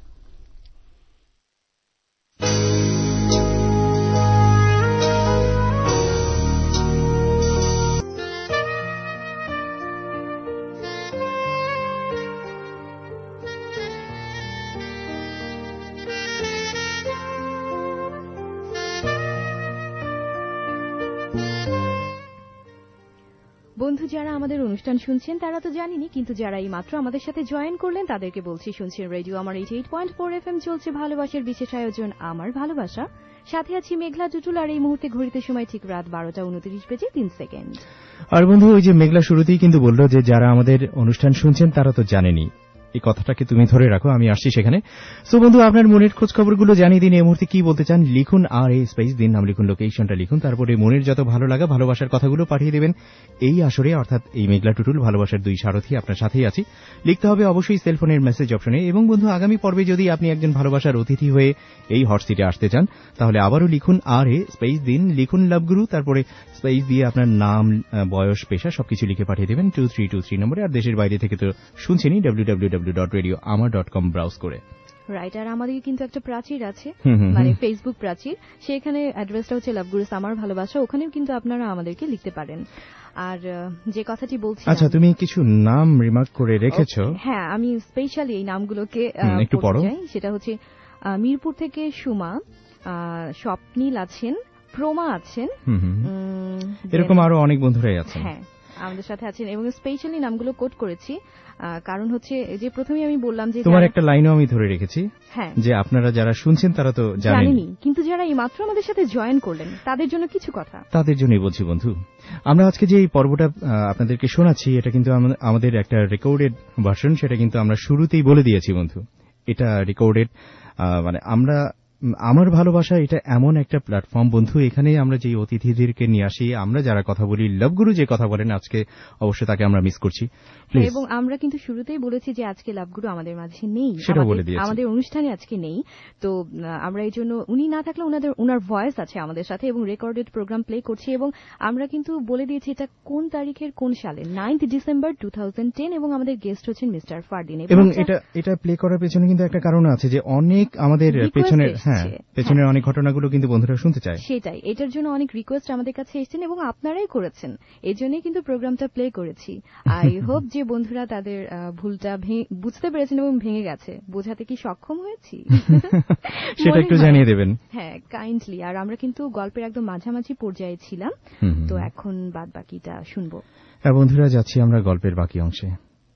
C: বন্ধু যারা আমাদের অনুষ্ঠান শুনছেন তারা তো জানেনি, কিন্তু যারা এই মাত্র আমাদের সাথে জয়েন করলেন তাদেরকে বলছি, শুনছেন রেডিও আমার 88.4 FM, চলছে ভালোবাসার বিশেষ আয়োজন আমার ভালোবাসা। সাথে আছি মেঘলা টুটুল, আর এই মুহূর্তে ঘড়িতে সময় ঠিক রাত 12:29
B: আর বন্ধু ওই যে মেঘলা শুরুতেই কিন্তু বলল যে যারা আমাদের অনুষ্ঠান শুনছেন তারা তো জানেনি, এই কথাটাকে তুমি ধরে রাখো, আমি আসছি সেখানে। সো বন্ধু আপনার মনের খোঁজ খবরগুলো জানিয়ে দিন, এই মুহূর্তে কি বলতে চান লিখুন, আর এই স্পেস দিন, নাম লিখুন, লোকেশনটা লিখুন, তারপরে মনের যত ভালো লাগা ভালোবাসার কথাগুলো পাঠিয়ে দেবেন এই আসরে, অর্থাৎ এই মেঘলা টুটুল ভালোবাসার 2 সারথি আপনার সাথেই আছি। লিখতে হবে অবশ্যই সেলফোনের মেসেজ অপশনে। এবং বন্ধু আগামী পর্বে যদি আপনি একজন ভালোবাসার অতিথি হয়ে এই হট সিটে আসতে চান তাহলে আবারও লিখুন আর এ স্পেস দিন, লিখুন লাভগুরু, তারপরে স্পেস দিয়ে আপনার নাম, বয়স, পেশা সবকিছু লিখে পাঠিয়ে দেবেন 2323 নম্বরে। আর দেশের বাইরে থেকে তো শুনছেনই www.radioamar.com ব্রাউজ করে।
C: রাইট। আর আমাদের কিন্তু একটা প্রাচীর আছে, মানে ফেসবুক প্রাচীর, সেখানে অ্যাড্রেসটা হচ্ছে লাভগুরুস আমার ভালোবাসা, ওখানেও কিন্তু আপনারা আমাদেরকে লিখতে পারেন। আর যে কথাটি বলছি, আচ্ছা
B: তুমি কিছু নাম রিমার্ক করে রেখেছো?
C: হ্যাঁ, আমি স্পেশালি এই নামগুলোকে
B: একটু পড়ো।
C: সেটা হচ্ছে মিরপুর থেকে সুমা, স্বপ্নীল আছেন, প্রমা আছেন,
B: এরকম আরো অনেক বন্ধুরাই আছেন।
C: হ্যাঁ, আমাদের সাথে আছেন এবং স্পেশালি নামগুলো কোট করেছি কারণ হচ্ছে যে প্রথমেই আমি বললাম যে
B: তোমার একটা লাইনও আমি ধরে রেখেছি
C: হ্যাঁ
B: যে আপনারা যারা শুনছেন তারা তো জানেনই,
C: কিন্তু যারা এই মাত্র আমাদের সাথে জয়েন করলেন তাদের জন্য কিছু কথা,
B: তাদের জন্যই বলছি বন্ধু। আমরা আজকে যে এই পর্বটা আপনাদেরকে শোনাচ্ছি এটা কিন্তু আমাদের একটা রেকর্ডেড ভার্সন, সেটা কিন্তু আমরা শুরুতেই বলে দিয়েছি বন্ধু। এটা রেকর্ডেড, মানে আমার ভালোবাসা এটা এমন একটা প্ল্যাটফর্ম বন্ধু, এখানে আমরা যে অতিথিদেরকে নিয়ে আসি, আমরা যারা কথা বলি, লাভগুরু যে কথা বলেন আজকে অবশ্যই তাকে আমরা মিস করছি।
C: এবং আমরা কিন্তু শুরুতেই বলেছি যে আজকে লাভগুরু আমাদের মাঝে নেই, আমাদের অনুষ্ঠানে আজকে নেই। তো আমরা এই জন্য উনি না থাকলে ওনার ভয়েস আছে আমাদের সাথে এবং রেকর্ডেড প্রোগ্রাম প্লে করছি। এবং আমরা কিন্তু বলে দিয়েছি এটা কোন তারিখের কোন সালে, 9th ডিসেম্বর 2010, এবং আমাদের গেস্ট হচ্ছেন মিস্টার ফারদিন।
B: এবং এটা প্লে করার পেছনে কিন্তু একটা কারণ আছে যে অনেক আমাদের পেছনের অনেক ঘটনাগুলো কিন্তু বন্ধুরা শুনতে চায়।
C: সেটাই, এটার জন্য অনেক রিকোয়েস্ট আমাদের কাছে এসেছেন এবং আপনারাই করেছেন, এই জন্যই কিন্তু প্রোগ্রামটা প্লে করেছি। আই হোপ যে বন্ধুরা তাদের ভুলটা বুঝতে পেরেছেন এবং ভেঙে গেছে। বোঝাতে কি সক্ষম হয়েছি
B: সেটা একটু জানিয়ে দেবেন।
C: হ্যাঁ, কাইন্ডলি। আর আমরা কিন্তু গল্পের একদম মাঝামাঝি পর্যায়ে ছিলাম, তো এখন বাদ বাকিটা শুনবো।
B: হ্যাঁ বন্ধুরা, যাচ্ছি আমরা গল্পের বাকি অংশে।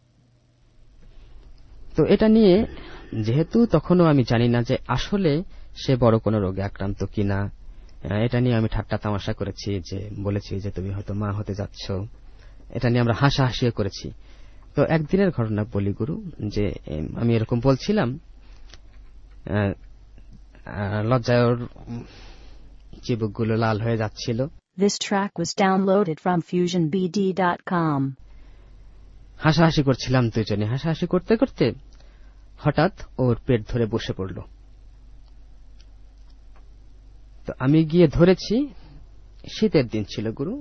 E: তো এটা নিয়ে যেহেতু তখনও আমি জানি না যে আসলে সে বড় কোনো রোগে আক্রান্ত কিনা, এটা নিয়ে আমি ঠাট্টা তামাশা করেছি, যে বলেছি যে তুমি হয়তো মা হতে যাচ্ছ, এটা নিয়ে আমরা হাসাহাসিও করেছি। তো একদিনের ঘটনা বলি গুরু, যে আমি এরকম বলছিলাম, লজ্জায় ওর চিবুকগুলো লাল হয়ে যাচ্ছিল।
A: This track was downloaded from FusionBD.com.
E: হাসাহাসি করছিলাম দুজনে, হাসাহাসি করতে করতে হঠাৎ ওর পেট ধরে বসে পড়ল। তো আমি গিয়ে ধরেছি, শীতের দিন ছিল গুরু,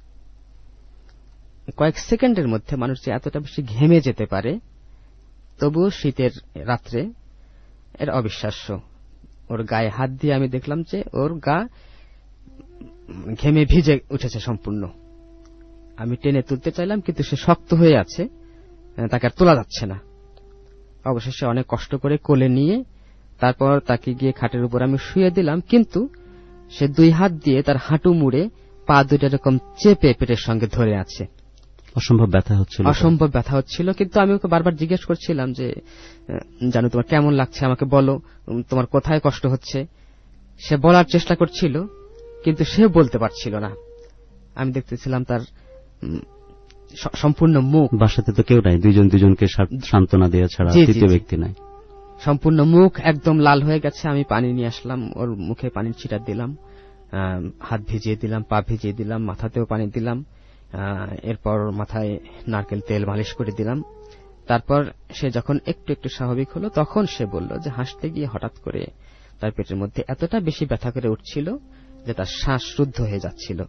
E: কয়েক সেকেন্ডের মধ্যে মানুষ যে এতটা বেশি ঘেমে যেতে পারে, তবুও শীতের রাত্রে এর অবিশ্বাস্য। ওর গায়ে হাত দিয়ে আমি দেখলাম যে ওর গা ঘেমে ভিজে উঠেছে সম্পূর্ণ। আমি টেনে তুলতে চাইলাম কিন্তু সে শক্ত হয়ে আছে, তাকে আর তোলা যাচ্ছে না। অবশেষে অনেক কষ্ট করে কোলে নিয়ে তারপর তাকে গিয়ে খাটের উপর আমি শুয়ে দিলাম, কিন্তু সে দুই হাত দিয়ে তার হাঁটু মুড়ে পা দুটো এরকম চেপে পেটের সঙ্গে ধরে আছে।
D: অসম্ভব ব্যথা হচ্ছিল। কিন্তু আমি ওকে বারবার জিজ্ঞেস করছিলাম যে জানো তোমার কেমন লাগছে, আমাকে বলো তোমার কোথায় কষ্ট হচ্ছে। সে বলার চেষ্টা করছিল কিন্তু সে বলতে পারছিল না। আমি দেখতেছিলাম তার সম্পূর্ণ মুখ, বাসাতে তো কেউ নাই, দুজনকে সান্ত্বনা দেওয়া ছাড়া তৃতীয় ব্যক্তি নাই,
E: সম্পূর্ণ মুখ একদম লাল হয়ে গেছে। আমি পানি নিয়ে আসলাম, ওর মুখে পানির ছিটা দিলাম, হাত ভিজিয়ে দিলাম, পা ভিজিয়ে দিলাম, মাথাতেও পানি দিলাম, এরপর মাথায় নারকেল তেল মালিশ করে দিলাম। তারপর সে যখন একটু একটু স্বাভাবিক হলো তখন সে বলল যে হাসতে গিয়ে হঠাৎ করে তার পেটের মধ্যে এতটা বেশি ব্যথা করে উঠছিল যে তার শ্বাস রুদ্ধ হয়ে যাচ্ছিল।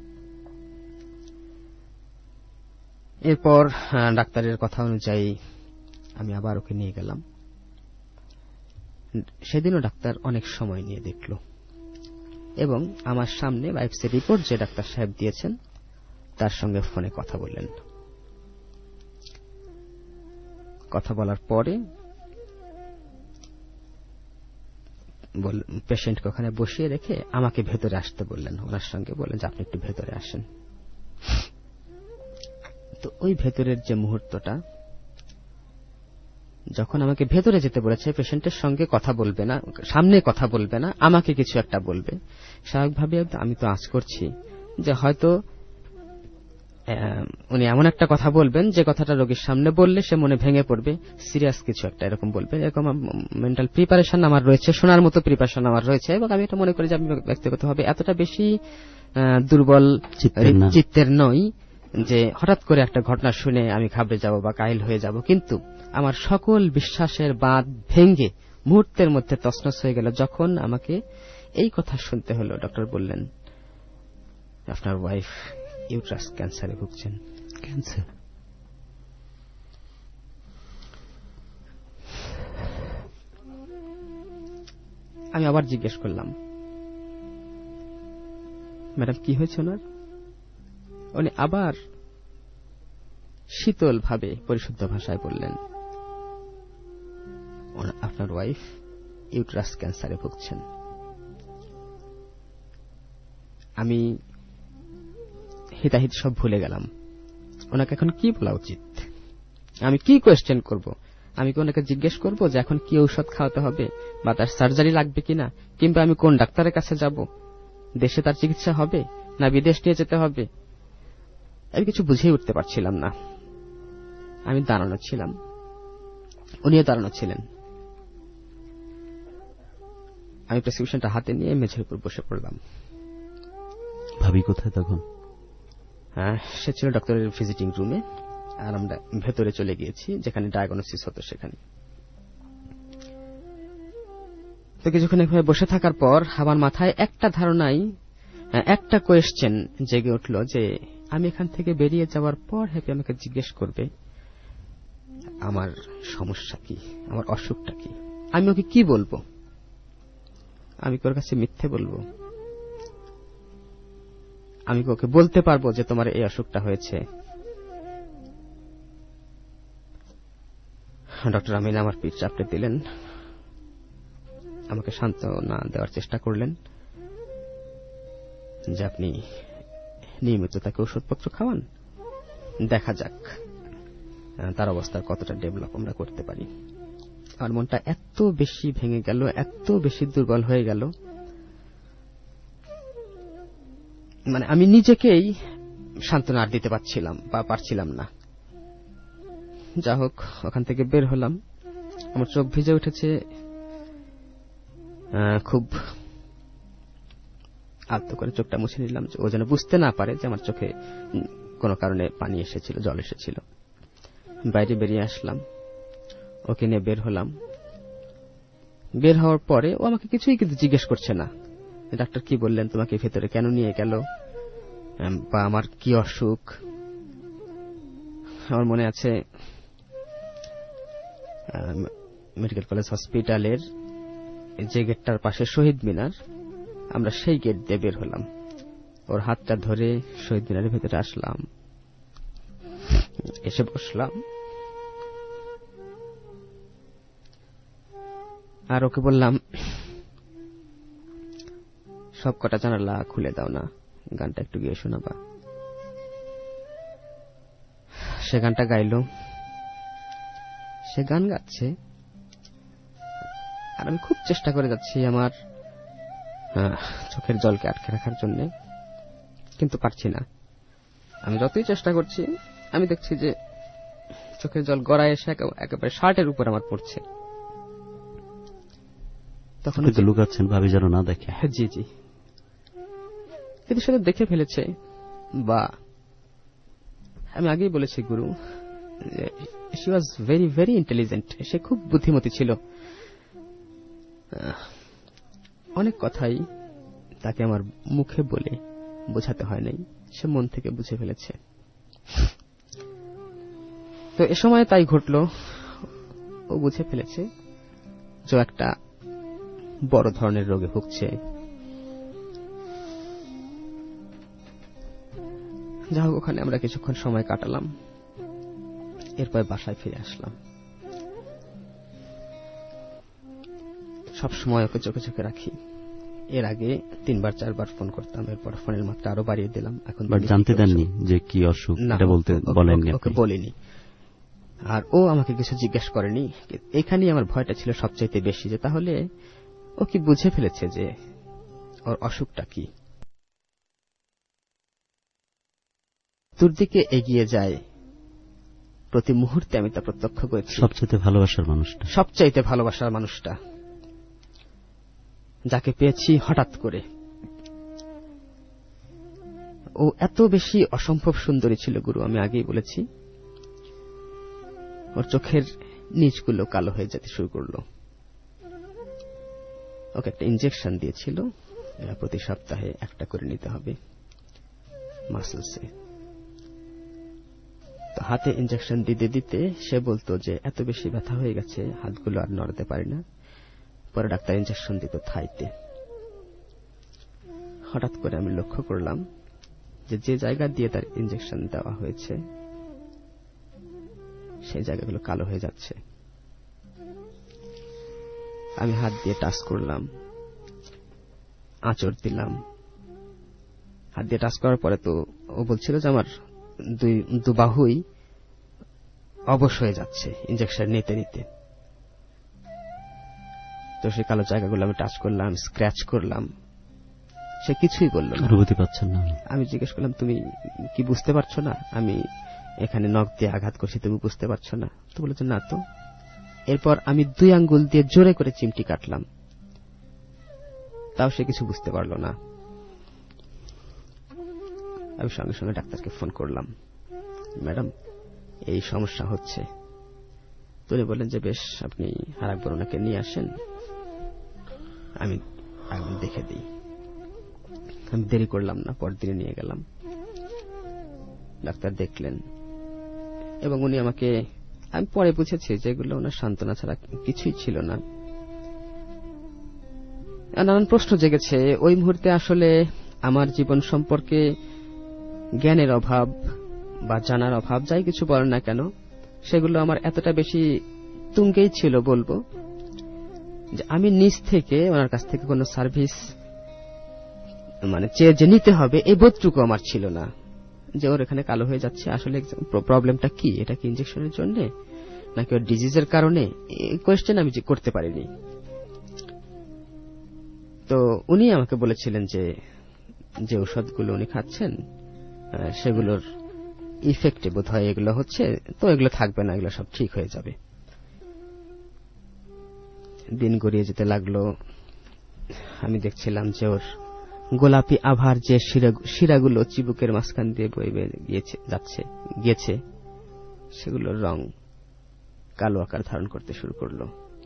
E: এরপর ডাক্তারের কথা অনুযায়ী আমি আবার ওকে নিয়ে গেলাম। সেদিনও ডাক্তার অনেক সময় নিয়ে দেখল এবং আমার সামনে বায়োপসির রিপোর্ট যে ডাক্তার সাহেব দিয়েছেন তার সঙ্গে ফোনে কথা বললেন। কথা বলার পরে পেশেন্টকে ওখানে বসিয়ে রেখে আমাকে ভেতরে আসতে বললেন। ওনার সঙ্গে বললেন যে আপনি একটু ভেতরে আসেন। তো ওই ভেতরের যে মুহূর্তটা, যখন আমাকে ভেতরে যেতে বলেছে, পেশেন্টের সঙ্গে কথা বলবে না, সামনে কথা বলবে না, আমাকে কিছু একটা বলবে, স্বাভাবিকভাবে আমি তো আঁচ করছি যে হয়তো উনি এমন একটা কথা বলবেন যে কথাটা রোগীর সামনে বললে সে মনে ভেঙে পড়বে, সিরিয়াস কিছু একটা এরকম বলবে। এরকম মেন্টাল প্রিপারেশন আমার রয়েছে, শোনার মতো প্রিপারেশন আমার রয়েছে। এবং আমি এটা মনে করি যে আমি ব্যক্তিগতভাবে এতটা বেশি দুর্বল চিত্তের নই যে হঠাৎ করে একটা ঘটনা শুনে আমি ঘাবড়ে যাব বা কাইল হয়ে যাব। কিন্তু আমার সকল বিশ্বাসের বাঁধ ভেঙে মুহূর্তের মধ্যে তছনছ হয়ে গেল যখন আমাকে এই কথা শুনতে হলো। ডক্টর বললেন আপনার ওয়াইফ ইউট্রাস ক্যান্সারে ভুগছেন।
D: ক্যান্সার?
E: আমি আবার জিজ্ঞেস করলাম ম্যাডাম কি হয়েছে ওনার? উনি আবার শীতল ভাবে পরিশুদ্ধ ভাষায় বললেন আপনার ওয়াইফ ইউট্রাস ক্যান্সারে ভুগছেন। আমি হিতাহিত সব ভুলে গেলাম। ওনাকে এখন কি বলা উচিত, আমি কি কোয়েশ্চেন করব? আমি কি ওনাকে জিজ্ঞেস করব যে এখন কি ঔষধ খাওয়াতে হবে বা তার সার্জারি লাগবে কিনা, কিংবা আমি কোন ডাক্তারের কাছে যাব, দেশে তার চিকিৎসা হবে না বিদেশ নিয়ে যেতে হবে? আমি কিছু বুঝেই উঠতে পারছিলাম না। আমি দাঁড়ানো ছিলাম, উনিও দাঁড়ানো ছিলেন। আমি প্রেসক্রিপশনটা হাতে নিয়ে মেঝের উপর বসে পড়লাম।
D: ভাবি কোথায় তখন?
E: সে ছিল ডক্টরের ভিজিটিং রুমে, আর আমরা ভেতরে চলে গিয়েছি যেখানে ডায়াগনোসিস হতো সেখানে। তো কিছুক্ষণ এভাবে বসে থাকার পর আমার মাথায় একটা ধারণাই, একটা কোয়েশ্চেন জেগে উঠল যে আমি এখান থেকে বেরিয়ে যাওয়ার পর হ্যাপি আমাকে জিজ্ঞেস করবে আমার সমস্যা কি, আমার অসুখটা কি। আমি ওকে কি বলবো? আমি ওর কাছে মিথ্যে বলবো? আমি ওকে বলতে পারবো যে তোমার এই অসুখটা হয়েছে? ডক্টর আমিন আমার পিঠ চাপড়ে দিলেন, আমাকে সান্ত্বনা দেওয়ার চেষ্টা করলেন যে আপনি নিয়মিত তাকে ওষুধপত্র খাওয়ান, দেখা যাক তার অবস্থার কতটা ডেভেলপ আমরা করতে পারি। আমার মনটা এত বেশি ভেঙে গেল, এত বেশি দুর্বল হয়ে গেল, মানে আমি নিজেকেই সান্ত্বনা আর দিতে পারছিলাম না। যা হোক, ওখান থেকে বের হলাম, আমার চোখ ভিজে উঠেছে, খুব আলতো করে চোখটা মুছে নিলাম ও যেন বুঝতে না পারে যে আমার চোখে কোনো কারণে পানি এসেছিল, জল এসেছিল। বাইরে বেরিয়ে আসলাম, ওকে নিয়ে বের হলাম। বের হওয়ার পরে ও আমাকে কিছুই কিন্তু জিজ্ঞেস করছে না, ডাক্তার কি বললেন, তোমাকে ভেতরে কেন নিয়ে গেল, বা আমার কি অসুখ। আমার মনে আছে মেডিকেল কলেজ হসপিটালের যে গেটটার পাশে শহীদ মিনার, আমরা সেই গেট দিয়ে বের হলাম। ওর হাতটা ধরে শহীদ মিনারের ভেতরে আসলাম, এসে বসলাম, আর ওকে বললাম সব কটা জানালা খুলে দাও না, গানটা একটু গিয়ে শোনাবা। সে গানটা গাইল, সে গান গাচ্ছে, আর আমি খুব চেষ্টা করে যাচ্ছি আমার চোখের জলকে আটকে রাখার জন্য, কিন্তু পারছি না। আমি যতই চেষ্টা করছি আমি দেখছি যে চোখের জল গড়ায় এসে একেবারে শার্টের উপর আমার পড়ছে। তখন
D: লুকাচ্ছেন ভাবি যেন না দেখে?
E: জি জি, কিন্তু সেটা দেখে ফেলেছে। বা আমি আগেই বলেছি গুরু, she was very very intelligent, সে খুব বুদ্ধিমতী ছিল। অনেক কথাই তাকে আমার মুখে বলে বোঝাতে হয় নাই, সে মন থেকে বুঝে ফেলেছে। তো এ সময় তাই ঘটল, ও বুঝে ফেলেছে যে একটা বড় ধরনের রোগে ভুগছে। যা হোক, ওখানে আমরা কিছুক্ষণ সময় কাটালাম, এরপর বাসায় ফিরে আসলাম। সব সময় ওকে চোখে চোখে রাখি। এর আগে 3-4বার ফোন করতাম, এরপর ফোনের মাত্রা আরো বাড়িয়ে দিলাম। এখন
D: জানতে দেননি যে কি অসুখ, এটা বলতে বলেননি?
E: ওকে বলিনি, আর ও আমাকে কিছু জিজ্ঞেস করেনি। এখানেই আমার ভয়টা ছিল সবচাইতে বেশি, যে তাহলে ও কি বুঝে ফেলেছে যে ওর অসুখটা কি। তোর দিকে এগিয়ে যায় প্রতি মুহূর্তে, আমি তা প্রত্যক্ষ করেছি।
D: সবচাইতে ভালোবাসার মানুষটা
E: যাকে পেয়েছি হঠাৎ করে, ও এত বেশি অসম্ভব সুন্দরী ছিল গুরু, আমি আগেই বলেছি। ওর চোখের নিচগুলো কালো হয়ে যেতে শুরু করলো। ওকে একটা ইনজেকশন দিয়েছিল, প্রতি সপ্তাহে একটা করে নিতে হবে মাসেলসে। তো হাতে ইনজেকশন দিতে দিতে সে বলতো যে এত বেশি ব্যথা হয়ে গেছে, হাতগুলো আর নড়াতে পারি না। পরে ডাক্তার ইনজেকশন দিত থাইতে। হঠাৎ করে আমি লক্ষ্য করলাম যে জায়গা দিয়ে তার ইনজেকশন দেওয়া হয়েছে সেই জায়গাগুলো কালো হয়ে যাচ্ছে। আমি হাত দিয়ে টাচ করলাম, আঁচড় দিলাম। হাত দিয়ে টাচ করার পরে তো ও বলছিল যে আমার দু বাহুই অবশ হয়ে যাচ্ছে ইঞ্জেকশন নিতে নিতে। তো সেই কালো জায়গাগুলো আমি টাচ করলাম, স্ক্র্যাচ করলাম, সে কিছুই বলল না।
D: অনুভূতি পাচ্ছেন না?
E: আমি জিজ্ঞেস করলাম, তুমি কি বুঝতে পারছো না আমি এখানে নখ দিয়ে আঘাত করছি, তুমি বুঝতে পারছো না? তো বলেছে না তো। এরপর আমি 2 আঙ্গুল দিয়ে জোরে করে চিমটি কাটলাম, তাও সে কিছু বুঝতে পারল না। আমি সঙ্গে সঙ্গে ডাক্তারকে ফোন করলাম, ম্যাডাম এই সমস্যা হচ্ছে। তিনি বললেন যে বেশ, আপনি আরেকবার ওনাকে নিয়ে আসেন, আমি দেখে দিই। আমি দেরি করলাম না, পরদিনে নিয়ে গেলাম। ডাক্তার দেখলেন এবং উনি আমাকে, আমি পরে বুঝেছি যেগুলো ওনার সান্ত্বনা ছাড়া কিছুই ছিল না। নানান প্রশ্ন জেগেছে ওই মুহূর্তে। আসলে আমার জীবন সম্পর্কে জ্ঞানের অভাব বা জানার অভাব, যাই কিছু বলেন না কেন, সেগুলো আমার এতটা বেশি তুঙ্গেই ছিল বলবো যে আমি নিজ থেকে ওনার কাছ থেকে কোনো সার্ভিস মানে চেয়ে যে নিতে হবে এই বোধটুকু আমার ছিল না, যে ওর এখানে কালো হয়ে যাচ্ছে আসলে প্রবলেমটা কি, এটা কি ইনজেকশনের জন্য নাকি ওর ডিজিজের কারণে, এই কোয়েশ্চেন আমি করতে পারিনি। তো উনি আমাকে বলেছিলেন যে ঔষধগুলো উনি খাচ্ছেন সেগুলোর ইফেক্টে বোধ হয় এগুলো হচ্ছে, তো এগুলো থাকবে না, এগুলো সব ঠিক হয়ে যাবে। দিন গড়িয়ে যেতে লাগলো। আমি দেখছিলাম যে ওর গোলাপি আভার যে শিরাগুলো চিবুকের মাঝখান দিয়ে বয়ে গিয়েছে সেগুলোর রং কালো আকার ধারণ করতে শুরু করলো।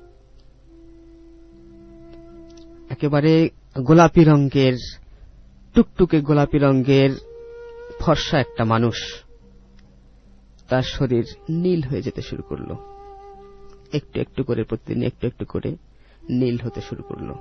E: একেবারে গোলাপি রঙের, টুকটুকে গোলাপি রঙের ফর্সা একটা মানুষ, তার শরীর নীল হয়ে যেতে শুরু করলো। একটু একটু করে প্রতিদিন একটু একটু করে নীল হতে শুরু করলো।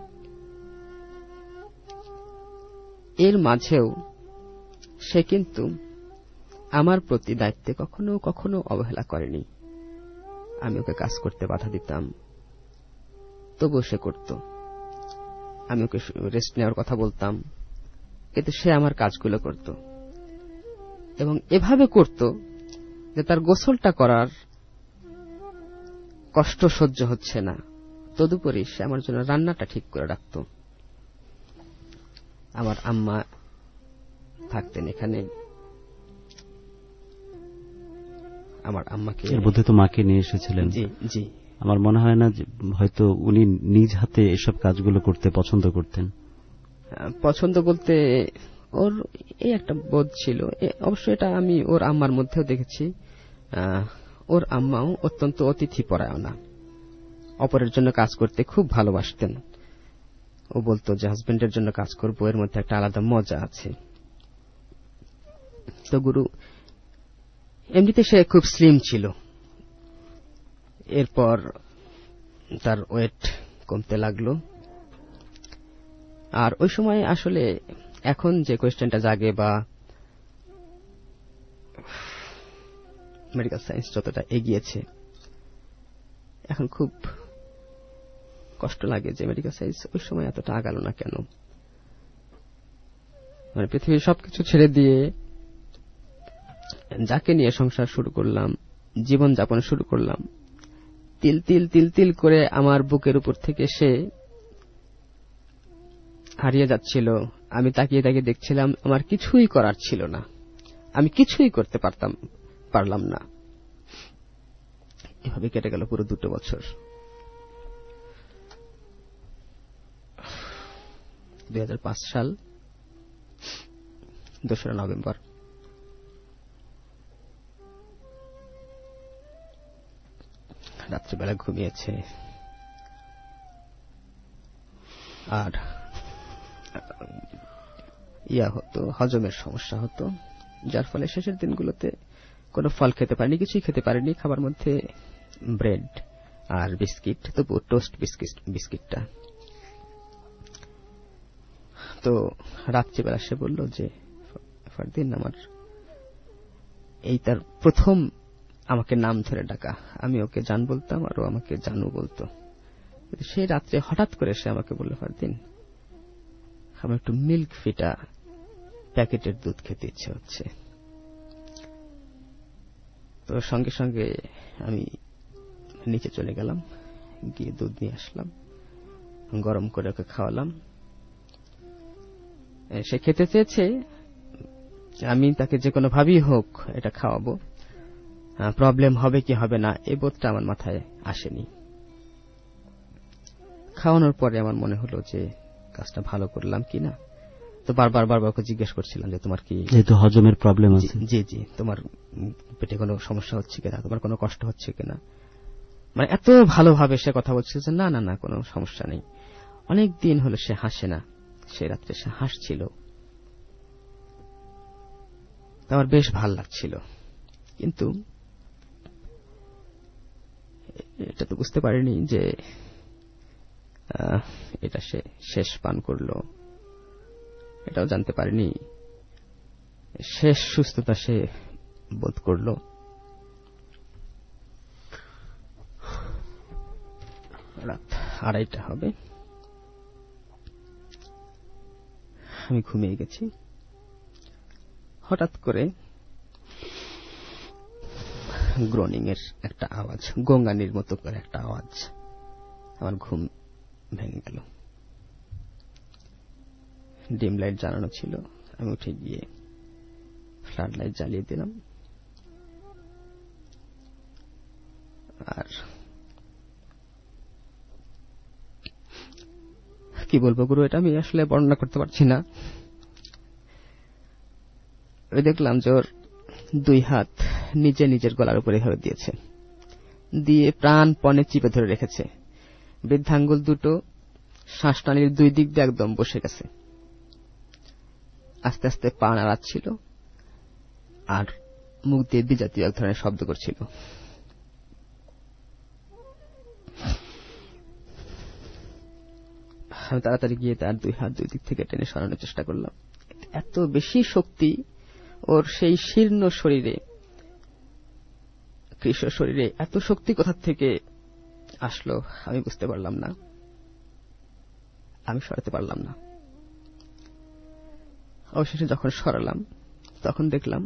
E: এর মাঝেও সে কিন্তু আমার প্রতি দায়িত্বে কখনো কখনো অবহেলা করেনি। আমি ওকে কাজ করতে বাধা দিতাম, তবুও সে করত। আমি ওকে রেস্ট নেওয়ার কথা বলতাম, কিন্তু সে আমার কাজগুলো করত এবং এভাবে করত যে তার গোসলটা করার কষ্ট সহ্য হচ্ছে না, তদুপরি সে আমার জন্য রান্নাটা ঠিক করে রাখত। আমার আম্মা থাকতেন এখানে, আমার আম্মাকে,
D: এর মধ্যে তো মাকে নিয়ে এসেছিলেন।
E: জি জি।
D: আমার মনে হয় না যে হয়তো উনি নিজ হাতে এসব কাজগুলো করতে পছন্দ করতেন।
E: পছন্দ বলতে ওর এই একটা বোধ ছিল, অবশ্য এটা আমি ওর আম্মার মধ্যেও দেখেছি। ওর আম্মাও অত্যন্ত অতিথিপরায়ণা, অপরের জন্য কাজ করতে খুব ভালোবাসতেন। ও বলতো যে হাজবেন্ডের জন্য কাজ করবো, এর মধ্যে একটা আলাদা মজা আছে। তো গুরু এমনিতে সে খুব স্লিম ছিল, এরপর তার ওয়েট কমতে লাগলো। আর ওই সময় আসলে এখন যে কোয়েশ্চেনটা জাগে বা মেডিকেল সায়েন্স যতটা এগিয়েছে, এখন খুব কষ্ট লাগে যে মেডিকেল সায়েন্স ওই সময় এতটা আগালো না কেন। মানে পৃথিবীর সবকিছু ছেড়ে দিয়ে যাকে নিয়ে সংসার শুরু করলাম, জীবন যাপন শুরু করলাম, তিল তিল তিল তিল করে আমার বুকের উপর থেকে সে হারিয়ে যাচ্ছিল। আমি তাকিয়ে তাকিয়ে দেখছিলাম, আমার কিছুই করার ছিল না, আমি কিছুই করতে পারলাম না। এভাবে কেটে গেল পুরো 2 বছর। 2005 সাল 2রা নভেম্বর রাত্রিবেলা ঘুমিয়েছে, আর হতো হজমের সমস্যা হতো, যার ফলে শেষের দিনগুলোতে কোনো ফল খেতে পারেনি, কিছুই খেতে পারেনি। খাবার মধ্যে ব্রেড আর বিস্কিট, তবু টোস্ট বিস্কিটটা। তো রাত্রিবেলা সে বলল যে ফারদিন, আমার এই তার প্রথম আমাকে নাম ধরে ডাকা। আমি ওকে জান বলতাম আর ও আমাকে জানু বলতো। সেই রাত্রে হঠাৎ করে সে আমাকে বলল, ফারদিন আমার একটু মিল্ক ফিটা প্যাকেটের দুধ খেতে ইচ্ছে হচ্ছে। তো সঙ্গে সঙ্গে আমি নিচে চলে গেলাম, গিয়ে দুধ নিয়ে আসলাম, গরম করে ওকে খাওয়ালাম। সে খেতে চেয়েছে, আমি তাকে যে কোনো ভাবেই হোক এটা খাওয়াবো, প্রবলেম হবে কি হবে না এই বোধটা আমার মাথায় আসেনি। খাওয়ানোর পরে আমার মনে হলো যে কাজটা ভালো করলাম কিনা। তো বারবার ওকে জিজ্ঞেস করছিলাম যে তোমার কি
D: যেহেতু হজমের প্রবলেম আছে,
E: জি জি, তোমার পেটে কোনো সমস্যা হচ্ছে কিনা, তোমার কোনো কষ্ট হচ্ছে কিনা। মানে এত ভালোভাবে সে কথা বলছে যে না না না কোনো সমস্যা নেই। অনেক দিন হলো সে হাসে না, সে রাত্রে সে হাসছিল, আমার বেশ ভাল লাগছিল। কিন্তু এটা তো বুঝতে পারিনি যে এটা সে শেষ পান করলো, এটাও জানতে পারিনি শেষ সুস্থতা সে বোধ করলো। রাত 2:30 হবে, আমি ঘুমিয়ে গেছি। হঠাৎ করে গ্রোনিং এর একটা আওয়াজ, গঙ্গানির মতো করে একটা আওয়াজ, আমার ঘুম ভেঙে গেল। ডিম লাইট জ্বালানো ছিল, আমি উঠে গিয়ে ফ্লাড লাইট জ্বালিয়ে দিলাম। আর কি বলবো গুরু, এটা আমি আসলে বর্ণনা করতে পারছি না। ওই দেখলাম যে ওর 2 হাত নিজে নিজের গলার উপরে এভাবে দিয়েছে, দিয়ে প্রাণপণে চিপে ধরে রেখেছে। বৃদ্ধাঙ্গুল দুটো শ্বাসনালীর 2 দিক দিয়ে একদম বসে গেছে। আস্তে আস্তে পা নাড়াচ্ছিল আর মুখ দিয়ে বিজাতীয় এক ধরনের শব্দ করছিল। আমি তাড়াতাড়ি গিয়ে তার 2 হাত 2 দিক থেকে টেনে সরানোর চেষ্টা করলাম। এত বেশি শক্তি ওর সেই শীর্ণ শরীরে, কৃষ শরীরে এত শক্তি কোথা থেকে আসলো আমি বুঝতে পারলাম না, আমি সরাতে পারলাম না। অবশেষে যখন সরালাম তখন দেখলাম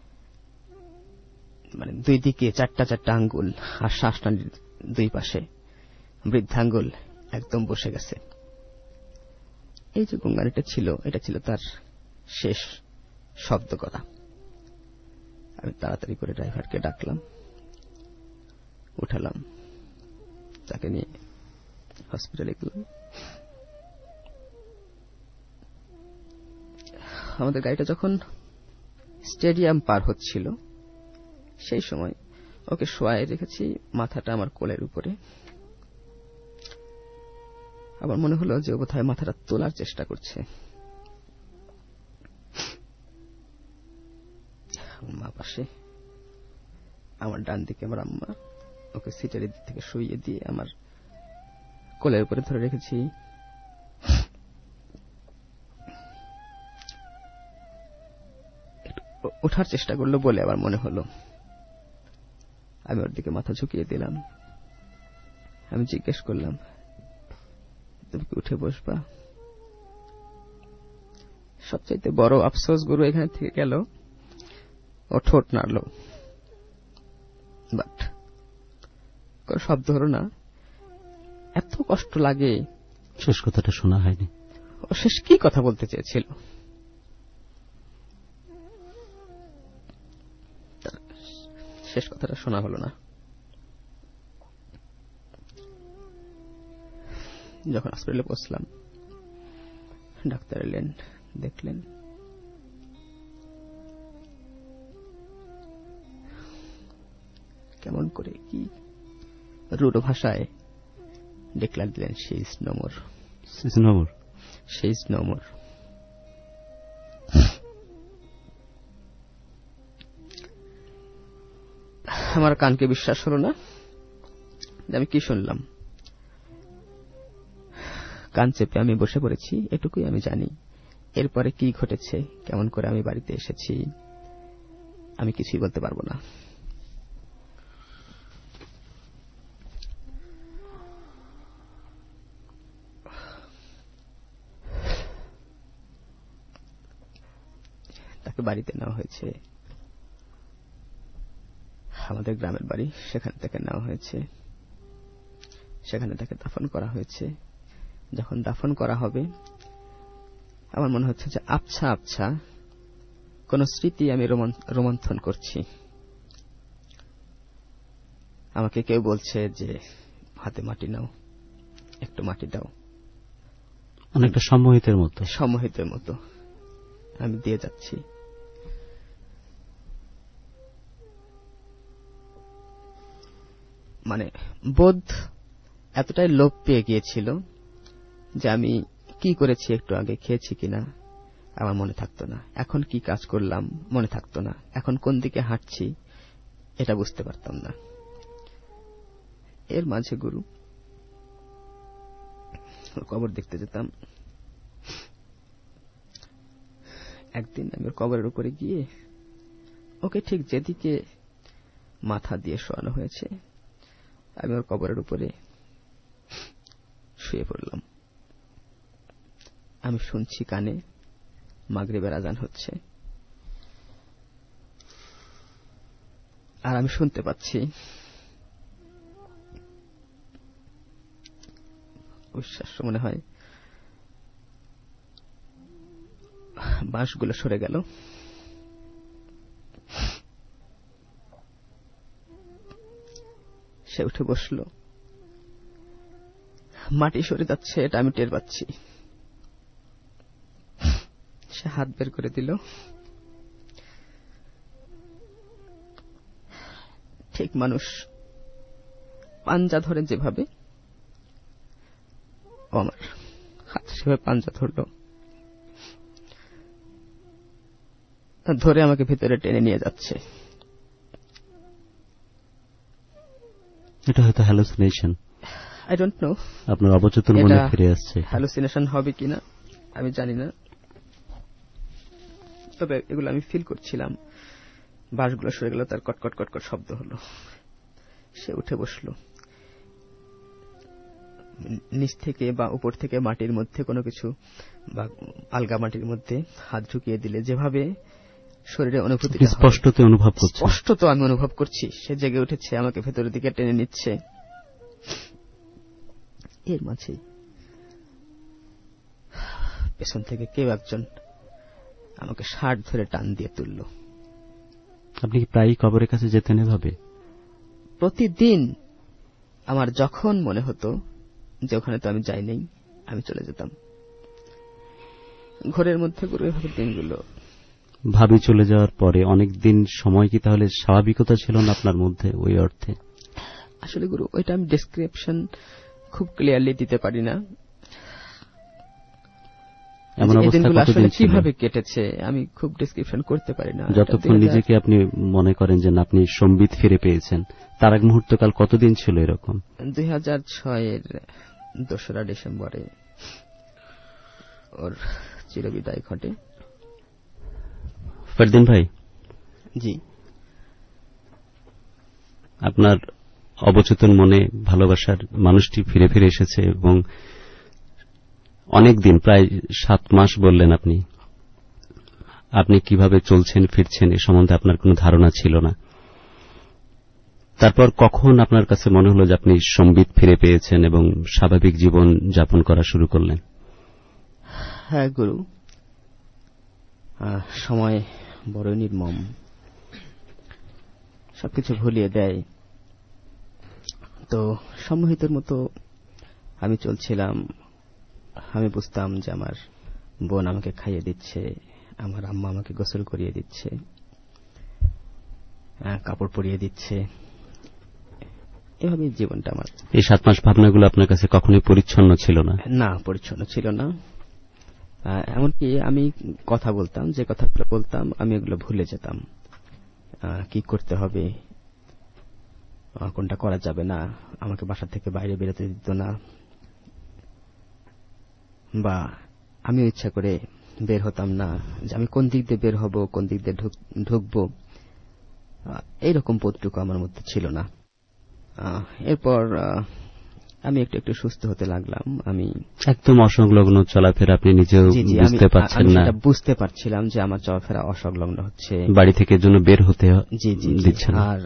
E: মানে 2 দিকে 4টা আঙ্গুল আর শ্বাসনালীর 2 পাশে বৃদ্ধাঙ্গুল একদম বসে গেছে। এই যে গঙ্গানিটা ছিল, এটা ছিল তার শেষ শব্দ করা। আমি তাড়াতাড়ি করে ড্রাইভারকে ডাকলাম, উঠালাম, তাকে নিয়ে হসপিটালে গেলাম। আমাদের গাড়িটা যখন স্টেডিয়াম পার হচ্ছিল সেই সময় ওকে শোয়ায় রেখেছি, মাথাটা আমার কোলের উপরে। আমার মনে হলো যে ও বোধহয় মাথাটা তোলার চেষ্টা করছে। মা পাশে, আমার ডান দিকে আমার আম্মা, ওকে সিটের দিক থেকে শুইয়ে দিয়ে আমার কোলের উপরে ধরে রেখেছি। ওঠার চেষ্টা করলো বলে আমার মনে হলো, আমি ওর দিকে মাথা ঝুঁকিয়ে দিলাম। আমি জিজ্ঞেস করলাম, তুমি কি উঠে বসবা? সবচাইতে বড় আফসোস গুরু এখানে থেকে গেল, ও ঠোঁট নাড়ল, বাট কোনো শব্দ হলো না। এত কষ্ট লাগে,
D: শেষ কথাটা শোনা হয়নি।
E: ও শেষ কি কথা বলতে চেয়েছিল শেষ কথাটা শোনা হলো না। যখন হসপিটালে পৌঁছলাম, ডাক্তার এলেন, দেখলেন। কেমন করে কি রূঢ় ভাষায় ডিক্লেয়ার দিলেন, she is no more, she is no more. আমার কানকে বিশ্বাস হলো না আমি কি শুনলাম। কান চেপে আমি বসে পড়েছি, এটুকুই আমি জানি। এরপরে কি ঘটেছে, কেমন করে আমি বাড়িতে এসেছি, আমি কিছুই বলতে পারবো না। তাকে বাড়িতে নেওয়া হয়েছে, আমাদের গ্রামের বাড়ি, সেখান থেকে নেওয়া হয়েছে, সেখানে তাকে দাফন করা হয়েছে। যখন দাফন করা হবে আমার মনে হচ্ছে যে আবছা আবছা কোন স্মৃতি আমি রোমন্থন করছি। আমাকে কেউ বলছে যে হাতে মাটি নাও, একটু মাটি দাও,
D: অনেকটা সম্মোহিতের মতো
E: আমি দিয়ে যাচ্ছি। মানে বোধ এতটাই লোভ পেয়ে গিয়েছিল যে আমি কি করেছি একটু আগে, খেয়েছি কিনা আমার মনে থাকতো না, এখন কি কাজ করলাম মনে থাকতো না, এখন কোন দিকে হাঁটছি এটা বুঝতে পারতাম না। এর মাঝে গুরু কবর দেখতে যেতাম। একদিন আমি কবরের উপরে গিয়ে ওকে ঠিক যেদিকে মাথা দিয়ে শোয়ানো হয়েছে আমি ওর কবরের উপরে শুয়ে পড়লাম। আমি শুনছি কানে মাগরিবের আজান হচ্ছে, আর আমি শুনতে পাচ্ছি অবিশ্বাস্য মনে হয় বাঁশগুলো সরে গেল, সে উঠে বসলো, মাটি সরে যাচ্ছে এটা আমি টের পাচ্ছি। সে হাত বের করে দিল, ঠিক মানুষ পাঞ্জা ধরে যেভাবে, আমার হাত সেভাবে পাঞ্জা ধরল, ধরে আমাকে ভিতরে টেনে নিয়ে যাচ্ছে।
D: এটা হয়তো হ্যালুসিনেশন,
E: আই ডোন্ট নো,
D: আপনার অবচেতন মনে ফিরে আসছে।
E: হ্যালুসিনেশন হবে কিনা আমি জানি না, তবে এগুলো আমি ফিল করছিলাম। বাঁশগুলো সরে গেল, তার কটকট কটকট শব্দ হলো, সে উঠে বসলো, নিচ থেকে বা উপর থেকে মাটির মধ্যে কোনো কিছু বা আলগা মাটির মধ্যে হাত ঢুকিয়ে দিলে যেভাবে শরীরে অনুভূতি
D: স্পষ্টত
E: আমি অনুভব করছি। সে জেগে উঠেছে, আমাকে ভেতরের দিকে টেনে নিচ্ছে। এর মাঝে পেছন থেকে কেউ একজন আমাকে শার্ট ধরে টান দিয়ে তুলল।
D: আপনি কি প্রায়ই কবরের কাছে যেতেন এভাবে?
E: প্রতিদিন আমার যখন মনে হতো যে ওখানে তো আমি যাই নাই, আমি চলে যেতাম। ঘরের মধ্যে করে এভাবে দিনগুলো।
D: ভাবি চলে যাওয়ার পরে অনেক দিন সময় কি তাহলে স্বাভাবিকতা ছিল না আপনার মধ্যে ওই অর্থে?
E: আসলে গুরু ওইটা আমি ডেসক্রিপশন খুব ক্লিয়ারলি দিতে পারি না। কিভাবে কেটেছে আমি খুব ডেসক্রিপশন করতে পারি না।
D: যতক্ষণ নিজেকে আপনি মনে করেন যে আপনি সম্বিত ফিরে পেয়েছেন, তার এক মুহূর্তকাল কতদিন ছিল এরকম?
E: 2006-এর 2রা ডিসেম্বরে ওর চিরবিদায় ঘটে।
D: ফরদিন ভাই,
E: জি,
D: আপনার অবচেতন মনে ভালোবাসার মানুষটি ফিরে ফিরে এসেছে এবং অনেক দিন, প্রায় 7 মাস বললেন আপনি কিভাবে চলছেন ফিরছেন এ সম্বন্ধে আপনার কোনো ধারণা ছিল না। তারপর কখন আপনার কাছে মনে হলো যে আপনি সম্বিত ফিরে পেয়েছেন এবং স্বাভাবিক জীবন যাপন করা শুরু করলেন?
E: হ্যাঁ গুরু, সময় বড়ই নির্মম, সবকিছু ভুলিয়ে দেয়। তো সম্মোহিতের মতো আমি চলছিলাম। আমি বুঝতাম যে আমার বোন আমাকে খাইয়ে দিচ্ছে, আমার আম্মা আমাকে গোসল করিয়ে দিচ্ছে, কাপড় পরিয়ে দিচ্ছে, এভাবে জীবনটা আমার।
D: এই 7 মাস ভাবনাগুলো আপনার কাছে কখনোই পরিচ্ছন্ন ছিল না?
E: না, পরিচ্ছন্ন ছিল না। এমনকি আমি কথা বলতাম, যে কথাগুলো বলতাম আমি এগুলো ভুলে যেতাম। কি করতে হবে, কোনটা করা যাবে না, আমাকে বাসা থেকে বাইরে বেরোতে দিত না, বা আমিও ইচ্ছা করে বের হতাম না যে আমি কোন দিক দিয়ে বের হব, কোন দিক দিয়ে ঢুকবো, এইরকম বোধটুকু আমার মধ্যে ছিল না। এরপর আমি একটু একটু সুস্থ হতে লাগলাম। আমি
D: একদম অসংলগ্ন চলাফেরা আপনি নিজেও বুঝতে পারছেন না?
E: বুঝতে পারছিলাম যে আমার চলাফেরা অসংলগ্ন হচ্ছে,
D: বাড়ি থেকে জন্য বের হতে দিচ্ছেন।
E: আর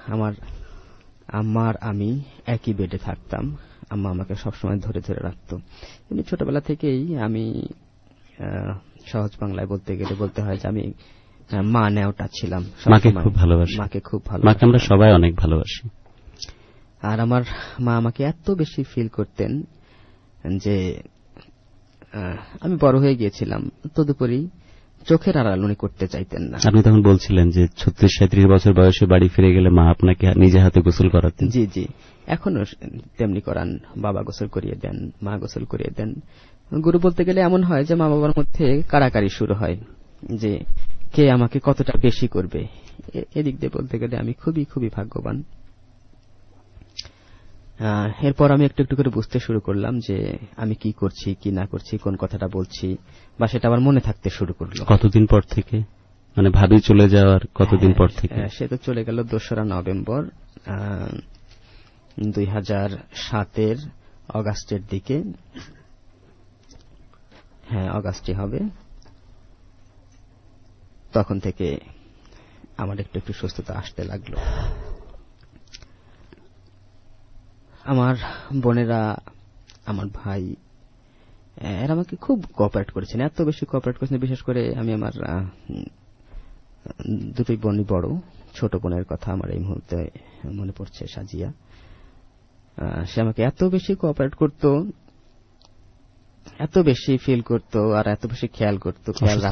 E: আমার আমি একই বেডে থাকতাম। আম্মা আমাকে সবসময় ধরে ধরে রাখতো। এমনি ছোটবেলা থেকেই আমি সহজ বাংলায় বলতে গেলে বলতে হয় যে আমি মা নেওটা ছিলাম।
D: মাকে খুব ভালোবাসি,
E: মাকে খুব ভালো,
D: মাকে আমরা সবাই অনেক ভালোবাসি।
E: আর আমার মা আমাকে এত বেশি ফিল করতেন যে আমি বড় হয়ে গিয়েছিলাম, তদুপরি চোখের আড়াল উনি করতে চাইতেন না।
D: আপনি তখন বলছিলেন যে 36-37 বছর বয়সে বাড়ি ফিরে গেলে মা আপনাকে নিজে হাতে গোসল করাতেন।
E: জি জি, এখনো তেমনি করান। বাবা গোসল করিয়ে দেন, মা গোসল করিয়ে দেন। গুরু বলতে গেলে এমন হয় যে মা বাবার মধ্যে কাড়াকাড়ি শুরু হয় যে কে আমাকে কতটা বেশি করবে। এদিক দিয়ে বলতে গেলে আমি খুবই খুবই ভাগ্যবান। এরপর আমি একটু একটু করে বুঝতে শুরু করলাম যে আমি কি করছি কি না করছি, কোন কথাটা বলছি, বা সেটা আমার মনে থাকতে শুরু করলো।
D: কতদিন পর থেকে, মানে ভাবি চলে যাওয়ার কতদিন পর থেকে?
E: সে তো চলে গেল 2রা নভেম্বর 2007-এর অগাস্টের দিকে। হ্যাঁ, অগাস্টে হবে। তখন থেকে আমার একটু একটু সুস্থতা আসতে লাগলো। আমার বোনেরা, আমার ভাই, এরা আমাকে খুব কোঅপারেট করেছেন, এত বেশি কোঅপারেট করেছেন। বিশেষ করে আমি আমার দুটোই বোনই বড়, ছোট বোনের কথা আমার এই মুহূর্তে মনে পড়ছে, সাজিয়া। সে আমাকে এত বেশি কোঅপারেট করত, এত বেশি ফিল করত, আর এত বেশি খেয়াল করত,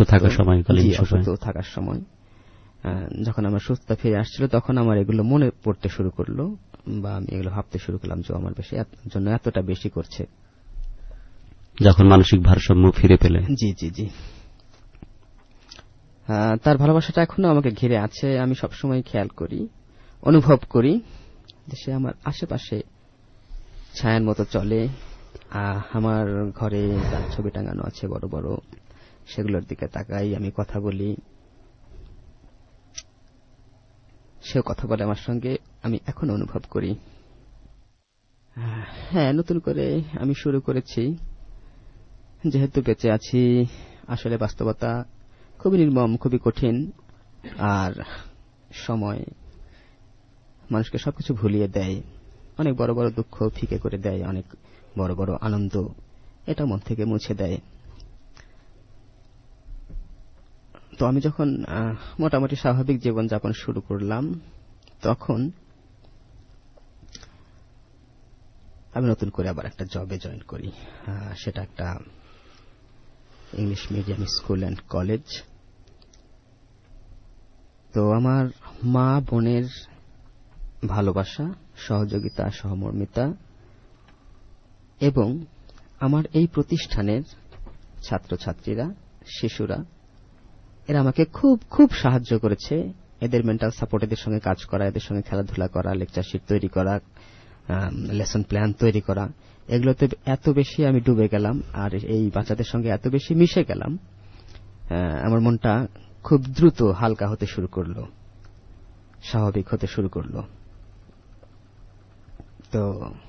E: থাকার সময়। যখন আমার সুস্থতা ফিরে আসছিল তখন আমার এগুলো মনে পড়তে শুরু করলো, বা আমি এগুলো ভাবতে শুরু করলাম যে আমার জন্য এতটা বেশি করছে।
D: যখন মানসিক ভারসাম্য ফিরে পেলে।
E: জি জি জি, তার ভালোবাসাটা এখনো আমাকে ঘিরে আছে। আমি সবসময় খেয়াল করি, অনুভব করি যে সে আমার আশেপাশে ছায়ার মতো চলে। আমার ঘরে তার ছবি টাঙানো আছে বড় বড়, সেগুলোর দিকে তাকাই, আমি কথা বলি, সেও কথা বলে আমার সঙ্গে, আমি এখন অনুভব করি। হ্যাঁ, নতুন করে আমি শুরু করেছি, যেহেতু বেঁচে আছি। আসলে বাস্তবতা খুবই নির্মম, খুবই কঠিন, আর সময় মানুষকে সবকিছু ভুলিয়ে দেয়, অনেক বড় বড় দুঃখ ফিকে করে দেয়, অনেক বড় বড় আনন্দ এটা মন থেকে মুছে দেয়। তো আমি যখন মোটামুটি স্বাভাবিক জীবনযাপন শুরু করলাম, তখন আমি নতুন করে আবার একটা জবে জয়েন করি। সেটা একটা English medium school and college. তো আমার মা বোনের ভালোবাসা, সহযোগিতা, সহমর্মিতা এবং আমার এই প্রতিষ্ঠানের ছাত্রছাত্রীরা, শিশুরা, এরা আমাকে খুব খুব সাহায্য করেছে। এদের মেন্টাল সাপোর্ট, এদের সঙ্গে কাজ করা, এদের সঙ্গে খেলাধুলা করা, লেকচার শিট তৈরি করা, লেসন প্ল্যান তৈরি করা, এগুলোতে এত বেশি আমি ডুবে গেলাম, আর এই বাচ্চাদের সঙ্গে এত বেশি মিশে গেলাম, আমার মনটা খুব দ্রুত হালকা হতে শুরু করলো, স্বাভাবিক হতে শুরু করলো। তো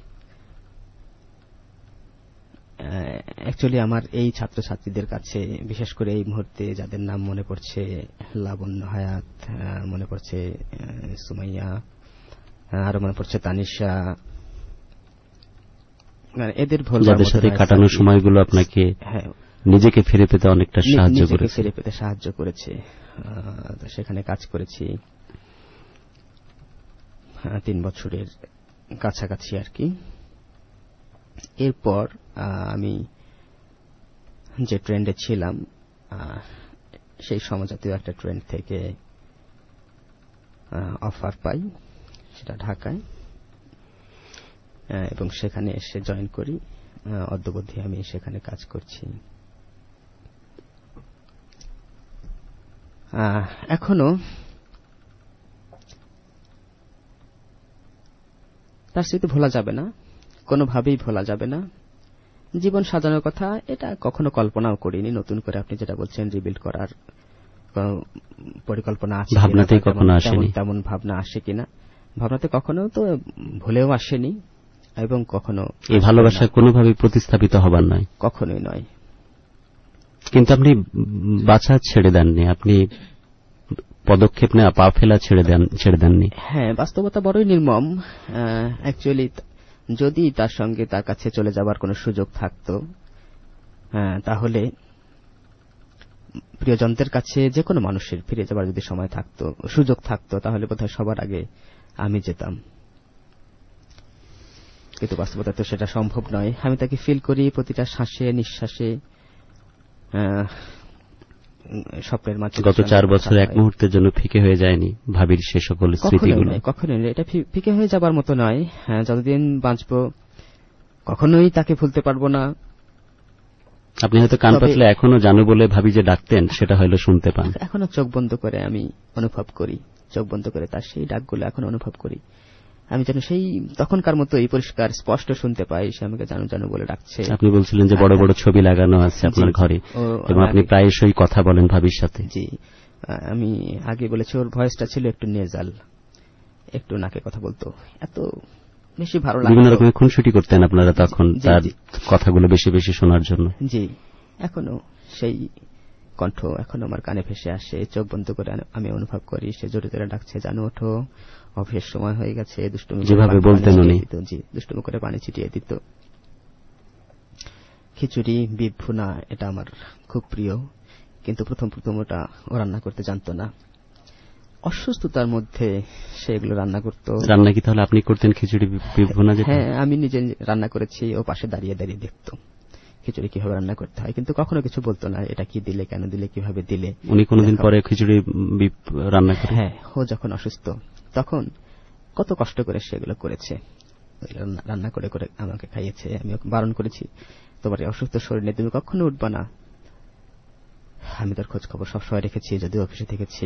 E: অ্যাকচুয়ালি আমার এই ছাত্রছাত্রীদের কাছে, বিশেষ করে এই মুহূর্তে যাদের নাম মনে পড়ছে, লাবণ্য, হায়াত, মনে পড়ছে সুমাইয়া, আরো মনে পড়ছে তানিশা, এদের
D: যাদের সাথে কাটানোর সময়গুলো আপনাকে নিজেকে ফিরে পেতে অনেকটা
E: সাহায্য করেছে। সেখানে কাজ করেছি 3 বছরের কাছাকাছি আর কি। এরপর আমি যে ট্রেন্ডে ছিলাম, সেই সমজাতীয় একটা ট্রেন্ড থেকে অফার পাই, সেটা ঢাকায়, এবং সেখানে এসে জয়েন করি। অদ্যাবধি আমি সেখানে কাজ করছি। এখনো তার স্মৃতি ভোলা যাবে না, কোনোভাবেই ভোলা যাবে না। জীবন সাজানোর কথা এটা কখনো কল্পনাও করিনি। নতুন করে আপনি যেটা বলছেন রিবিল্ড করার পরিকল্পনা আছে, তেমন ভাবনা আসে কিনা, ভাবনাতে কখনো তো ভুলেও আসেনি। এবং কখনো
D: এই ভালোবাসা কোনোভাবেই প্রতিস্থাপিত হবার নয়,
E: কখনোই নয়।
D: কিন্তু আপনি বাছা ছেড়ে দেননি, আপনি পদক্ষেপ নেওয়া, পা ফেলা ছেড়ে দেননি।
E: হ্যাঁ, বাস্তবতা বড়ই নির্মম। অ্যাকচুয়ালি যদি তার সঙ্গে তার কাছে চলে যাবার কোনো সুযোগ থাকতো, তাহলে প্রিয়জনদের কাছে যে কোনো মানুষের ফিরে যাবার যদি সময় থাকতো, সুযোগ থাকতো, তাহলে বোধহয় সবার আগে আমি যেতাম। কিন্তু বাস্তবতা তো সেটা সম্ভব নয়। আমি তাকে ফিল করি প্রতিটা শ্বাসে নিঃশ্বাসে, স্বপ্নের মাঝে।
D: গত 4 বছর এক মুহূর্তের জন্য ফিকে হয়ে যায়নি ভাবির সে সকল স্মৃতিগুলো?
E: কখনোই এটা ফিকে হয়ে যাবার মতো নয়। যতদিন বাঁচব কখনোই তাকে ভুলতে পারবো না।
D: আপনি হয়তো কান পাতলে এখনো জানো বলে ভাবি যে ডাকতেন, সেটা হয়তো শুনতে পান।
E: এখনো চোখ বন্ধ করে আমি অনুভব করি, চোখ বন্ধ করে তার সেই ডাকগুলো এখন অনুভব করি। আমি যেন সেই তখনকার মতোই পরিষ্কার স্পষ্ট শুনতে পাই, সে আমাকে জানো জানো বলে ডাকছে।
D: আপনি বলছিলেন যে বড় বড় ছবি লাগানো আছে আপনার ঘরে, এবং আপনি প্রায়শই কথা বলেন ভাবির সাথে।
E: জি, আমি আগে বলেছি ওর ভয়েসটা ছিল একটু নেজাল, একটু নাকে কথা বলতো, এত বেশি ভালো লাগতো।
D: বিভিন্ন রকমের খুনসুটি করতেন আপনারা তখন তার কথাগুলো বেশি বেশি শোনার জন্য।
E: জি, এখনো সেই কণ্ঠ এখনো আমার কানে ভেসে আসে। চোখ বন্ধ করে আমি অনুভব করি সে জোরে জোরে ডাকছে, জানো ওঠো, অফিস সময় হয়ে গেছে। দুষ্টুমি
D: যেভাবে বলতেন উনি,
E: জি, দুষ্টুমি করে পানি ছিটিয়ে দিত। খিচুড়ি, বিফ ভুনা এটা আমার খুব প্রিয়, কিন্তু প্রথম ওটা ও রান্না করতে জানতো না। অসুস্থতার মধ্যে সে এগুলো রান্না করত।
D: রান্না কি তাহলে আপনি করতেন খিচুড়ি বিফ ভুনা?
E: হ্যাঁ, আমি নিজে রান্না করেছি, ও পাশে দাঁড়িয়ে দাঁড়িয়ে দেখতো খিচুড়ি কিভাবে রান্না করতে হয়, কিন্তু কখনো কিছু বলতো না, এটা কি দিলে, কেন দিলে, কিভাবে দিলে।
D: উনি কোনদিন পরে খিচুড়ি বিফ রান্না করেন?
E: হ্যাঁ, ও যখন অসুস্থ তখন কত কষ্ট করে সেগুলো করেছে, রান্না করে করে আমাকে খাইয়েছে। আমি ওকে বারণ করেছি, তোমার অসুস্থ শরীর নিয়ে তুমি কখনো উঠবা না। আমি তার খোঁজ খবর সবসময় রেখেছি, যদিও অফিসে থেকেছি।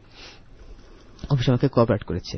E: অফিসে আমাকে কোঅপারেট করেছে,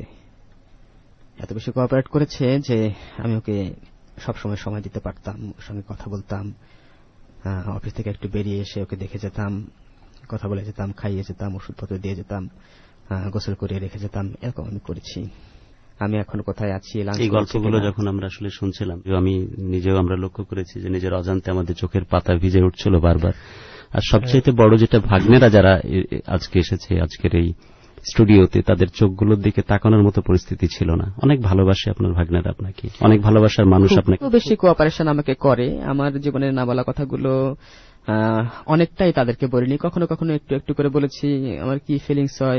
E: এত বেশি কোঅপারেট করেছে যে আমি ওকে সবসময় সময় দিতে পারতাম, ওর সঙ্গে কথা বলতাম। অফিস থেকে একটু বেরিয়ে এসে ওকে দেখে যেতাম, কথা বলে যেতাম, খাইয়ে যেতাম, ওষুধপত্র দিয়ে যেতাম, গোসল করিয়ে রেখে যেতাম। এরকম আমি করেছি। আমি এখন কোথায় আছি,
D: এই গল্পগুলো যখন আমরা আসলে শুনছিলাম, আমি নিজেও আমরা লক্ষ্য করেছি যে নিজের অজান্তে আমাদের চোখের পাতা ভিজে উঠছিল বারবার। আর সবচেয়ে বড় যেটা, ভাগ্নেরা যারা আজকে এসেছে আজকের এই স্টুডিওতে, তাদের চোখগুলোর দিকে তাকানোর মতো পরিস্থিতি ছিল না। অনেক ভালোবাসে আপনার ভাগ্নেরা আপনাকে, অনেক ভালোবাসার মানুষ আপনাকে,
E: খুব বেশি কোঅপারেশন আমাকে করে। আমার জীবনের না বলা কথাগুলো অনেকটাই তাদেরকে বলিনি, কখনো কখনো একটু একটু করে বলেছি। আমার কি ফিলিংস হয়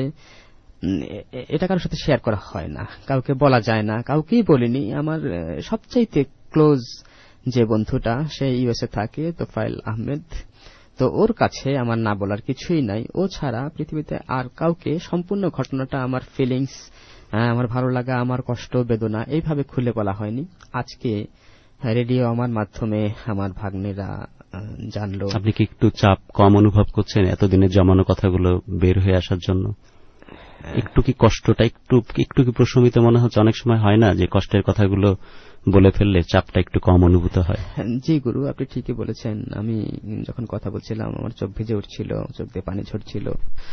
E: এটা কারোর সাথে শেয়ার করা হয় না, কাউকে বলা যায় না, কাউকেই বলিনি। আমার সবচাইতে ক্লোজ যে বন্ধুটা সে ইউএসএ থাকে, তোফায়েল আহমেদ, তো ওর কাছে আমার না বলার কিছুই নাই। ও ছাড়া পৃথিবীতে আর কাউকে সম্পূর্ণ ঘটনাটা, আমার ফিলিংস, আমার ভালো লাগা, আমার কষ্ট বেদনা এইভাবে খুলে বলা হয়নি। আজকে রেডিও আমার মাধ্যমে আমার ভাগ্নেরা জানলো।
D: আপনি কি একটু চাপ কম অনুভব করছেন এতদিনের জমানো কথাগুলো বের হয়ে আসার জন্য? একটু কি কষ্টটা একটু কি প্রশমিত মনে হচ্ছে? অনেক সময় হয় না যে কষ্টের কথাগুলো বলে ফেললে চাপটা একটু কম অনুভূত হয়?
E: জি গুরু, আপনি ঠিকই বলেছেন। আমি যখন কথা বলছিলাম আমার চোখ ভিজে উঠছিল, চোখ দিয়ে পানি ঝরছিল।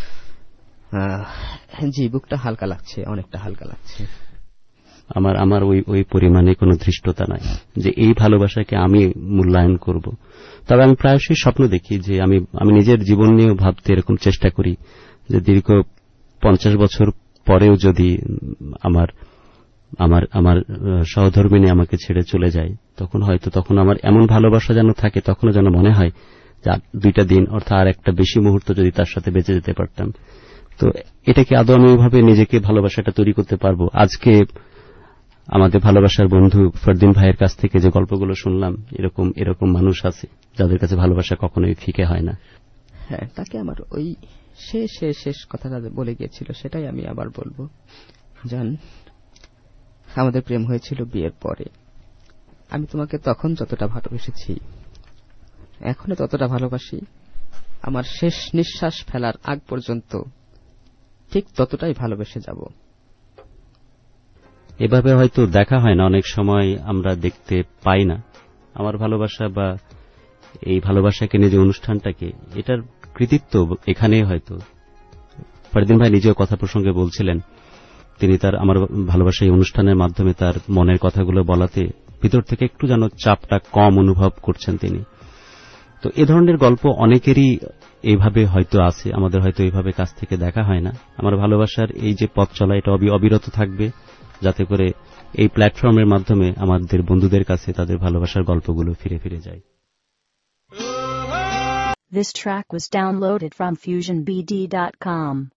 E: জি, বুকটা হালকা লাগছে, অনেকটা হালকা লাগছে।
D: আমার ওই পরিমাণে কোনো ধৃষ্টতা নাই যে এই ভালোবাসাকে আমি মূল্যায়ন করব। তবে আমি প্রায়শই স্বপ্ন দেখি যে আমি নিজের জীবন নিয়েও ভাবতে এরকম চেষ্টা করি যে দীর্ঘ 50 বছর পরেও যদি আমার সহধর্মিণী আমাকে ছেড়ে চলে যায়, তখন আমার এমন ভালোবাসা যেন থাকে, তখনও যেন মনে হয় যে 2টা দিন অর্থাৎ আর একটা বেশি মুহূর্ত যদি তার সাথে বেঁচে যেতে পারতাম। তো এটা কি আদৌ আমি ওইভাবে নিজেকে ভালোবাসাটা তৈরি করতে পারবো? আজকে আমাদের ভালোবাসার বন্ধু ফরদিন ভাইয়ের কাছ থেকে যে গল্পগুলো শুনলাম, এরকম মানুষ আছে যাদের কাছে ভালোবাসা কখনোই ফিকে হয় না।
E: হ্যাঁ, তাকে আমার ওই শেষ কথাটা বলে গিয়েছিল, সেটাই আমি আবার বলবো। জান, আমাদের প্রেম হয়েছিল বিয়ের পরে। আমি তোমাকে তখন যতটা ভালোবেসেছি এখনো ততটা ভালোবাসি। আমার শেষ নিঃশ্বাস ফেলার আগ পর্যন্ত ঠিক ততটাই ভালোবেসে যাব।
D: এভাবে হয়তো দেখা হয় না, অনেক সময় আমরা দেখতে পাই না আমার ভালোবাসা বা এই ভালোবাসাকে নিয়ে যে অনুষ্ঠানটাকে, এটার কৃতিত্ব এখানেই হয়তো। ফরদিন ভাই নিজেও কথা প্রসঙ্গে বলছিলেন তিনি তার আমার ভালোবাসা এই অনুষ্ঠানের মাধ্যমে তার মনের কথাগুলো বলাতে ভিতর থেকে একটু যেন চাপটা কম অনুভব করছেন তিনি। তো এ ধরনের গল্প অনেকেরই এইভাবে হয়তো আছে, আমাদের হয়তো এইভাবে কাছ থেকে দেখা হয় না। আমার ভালোবাসার এই যে পথ চলা, এটা অবিরত থাকবে, যাতে করে এই প্ল্যাটফর্মের মাধ্যমে আমাদের বন্ধুদের কাছে তাদের ভালোবাসার গল্পগুলো ফিরে ফিরে যায়।
A: This track was downloaded from FusionBD.com.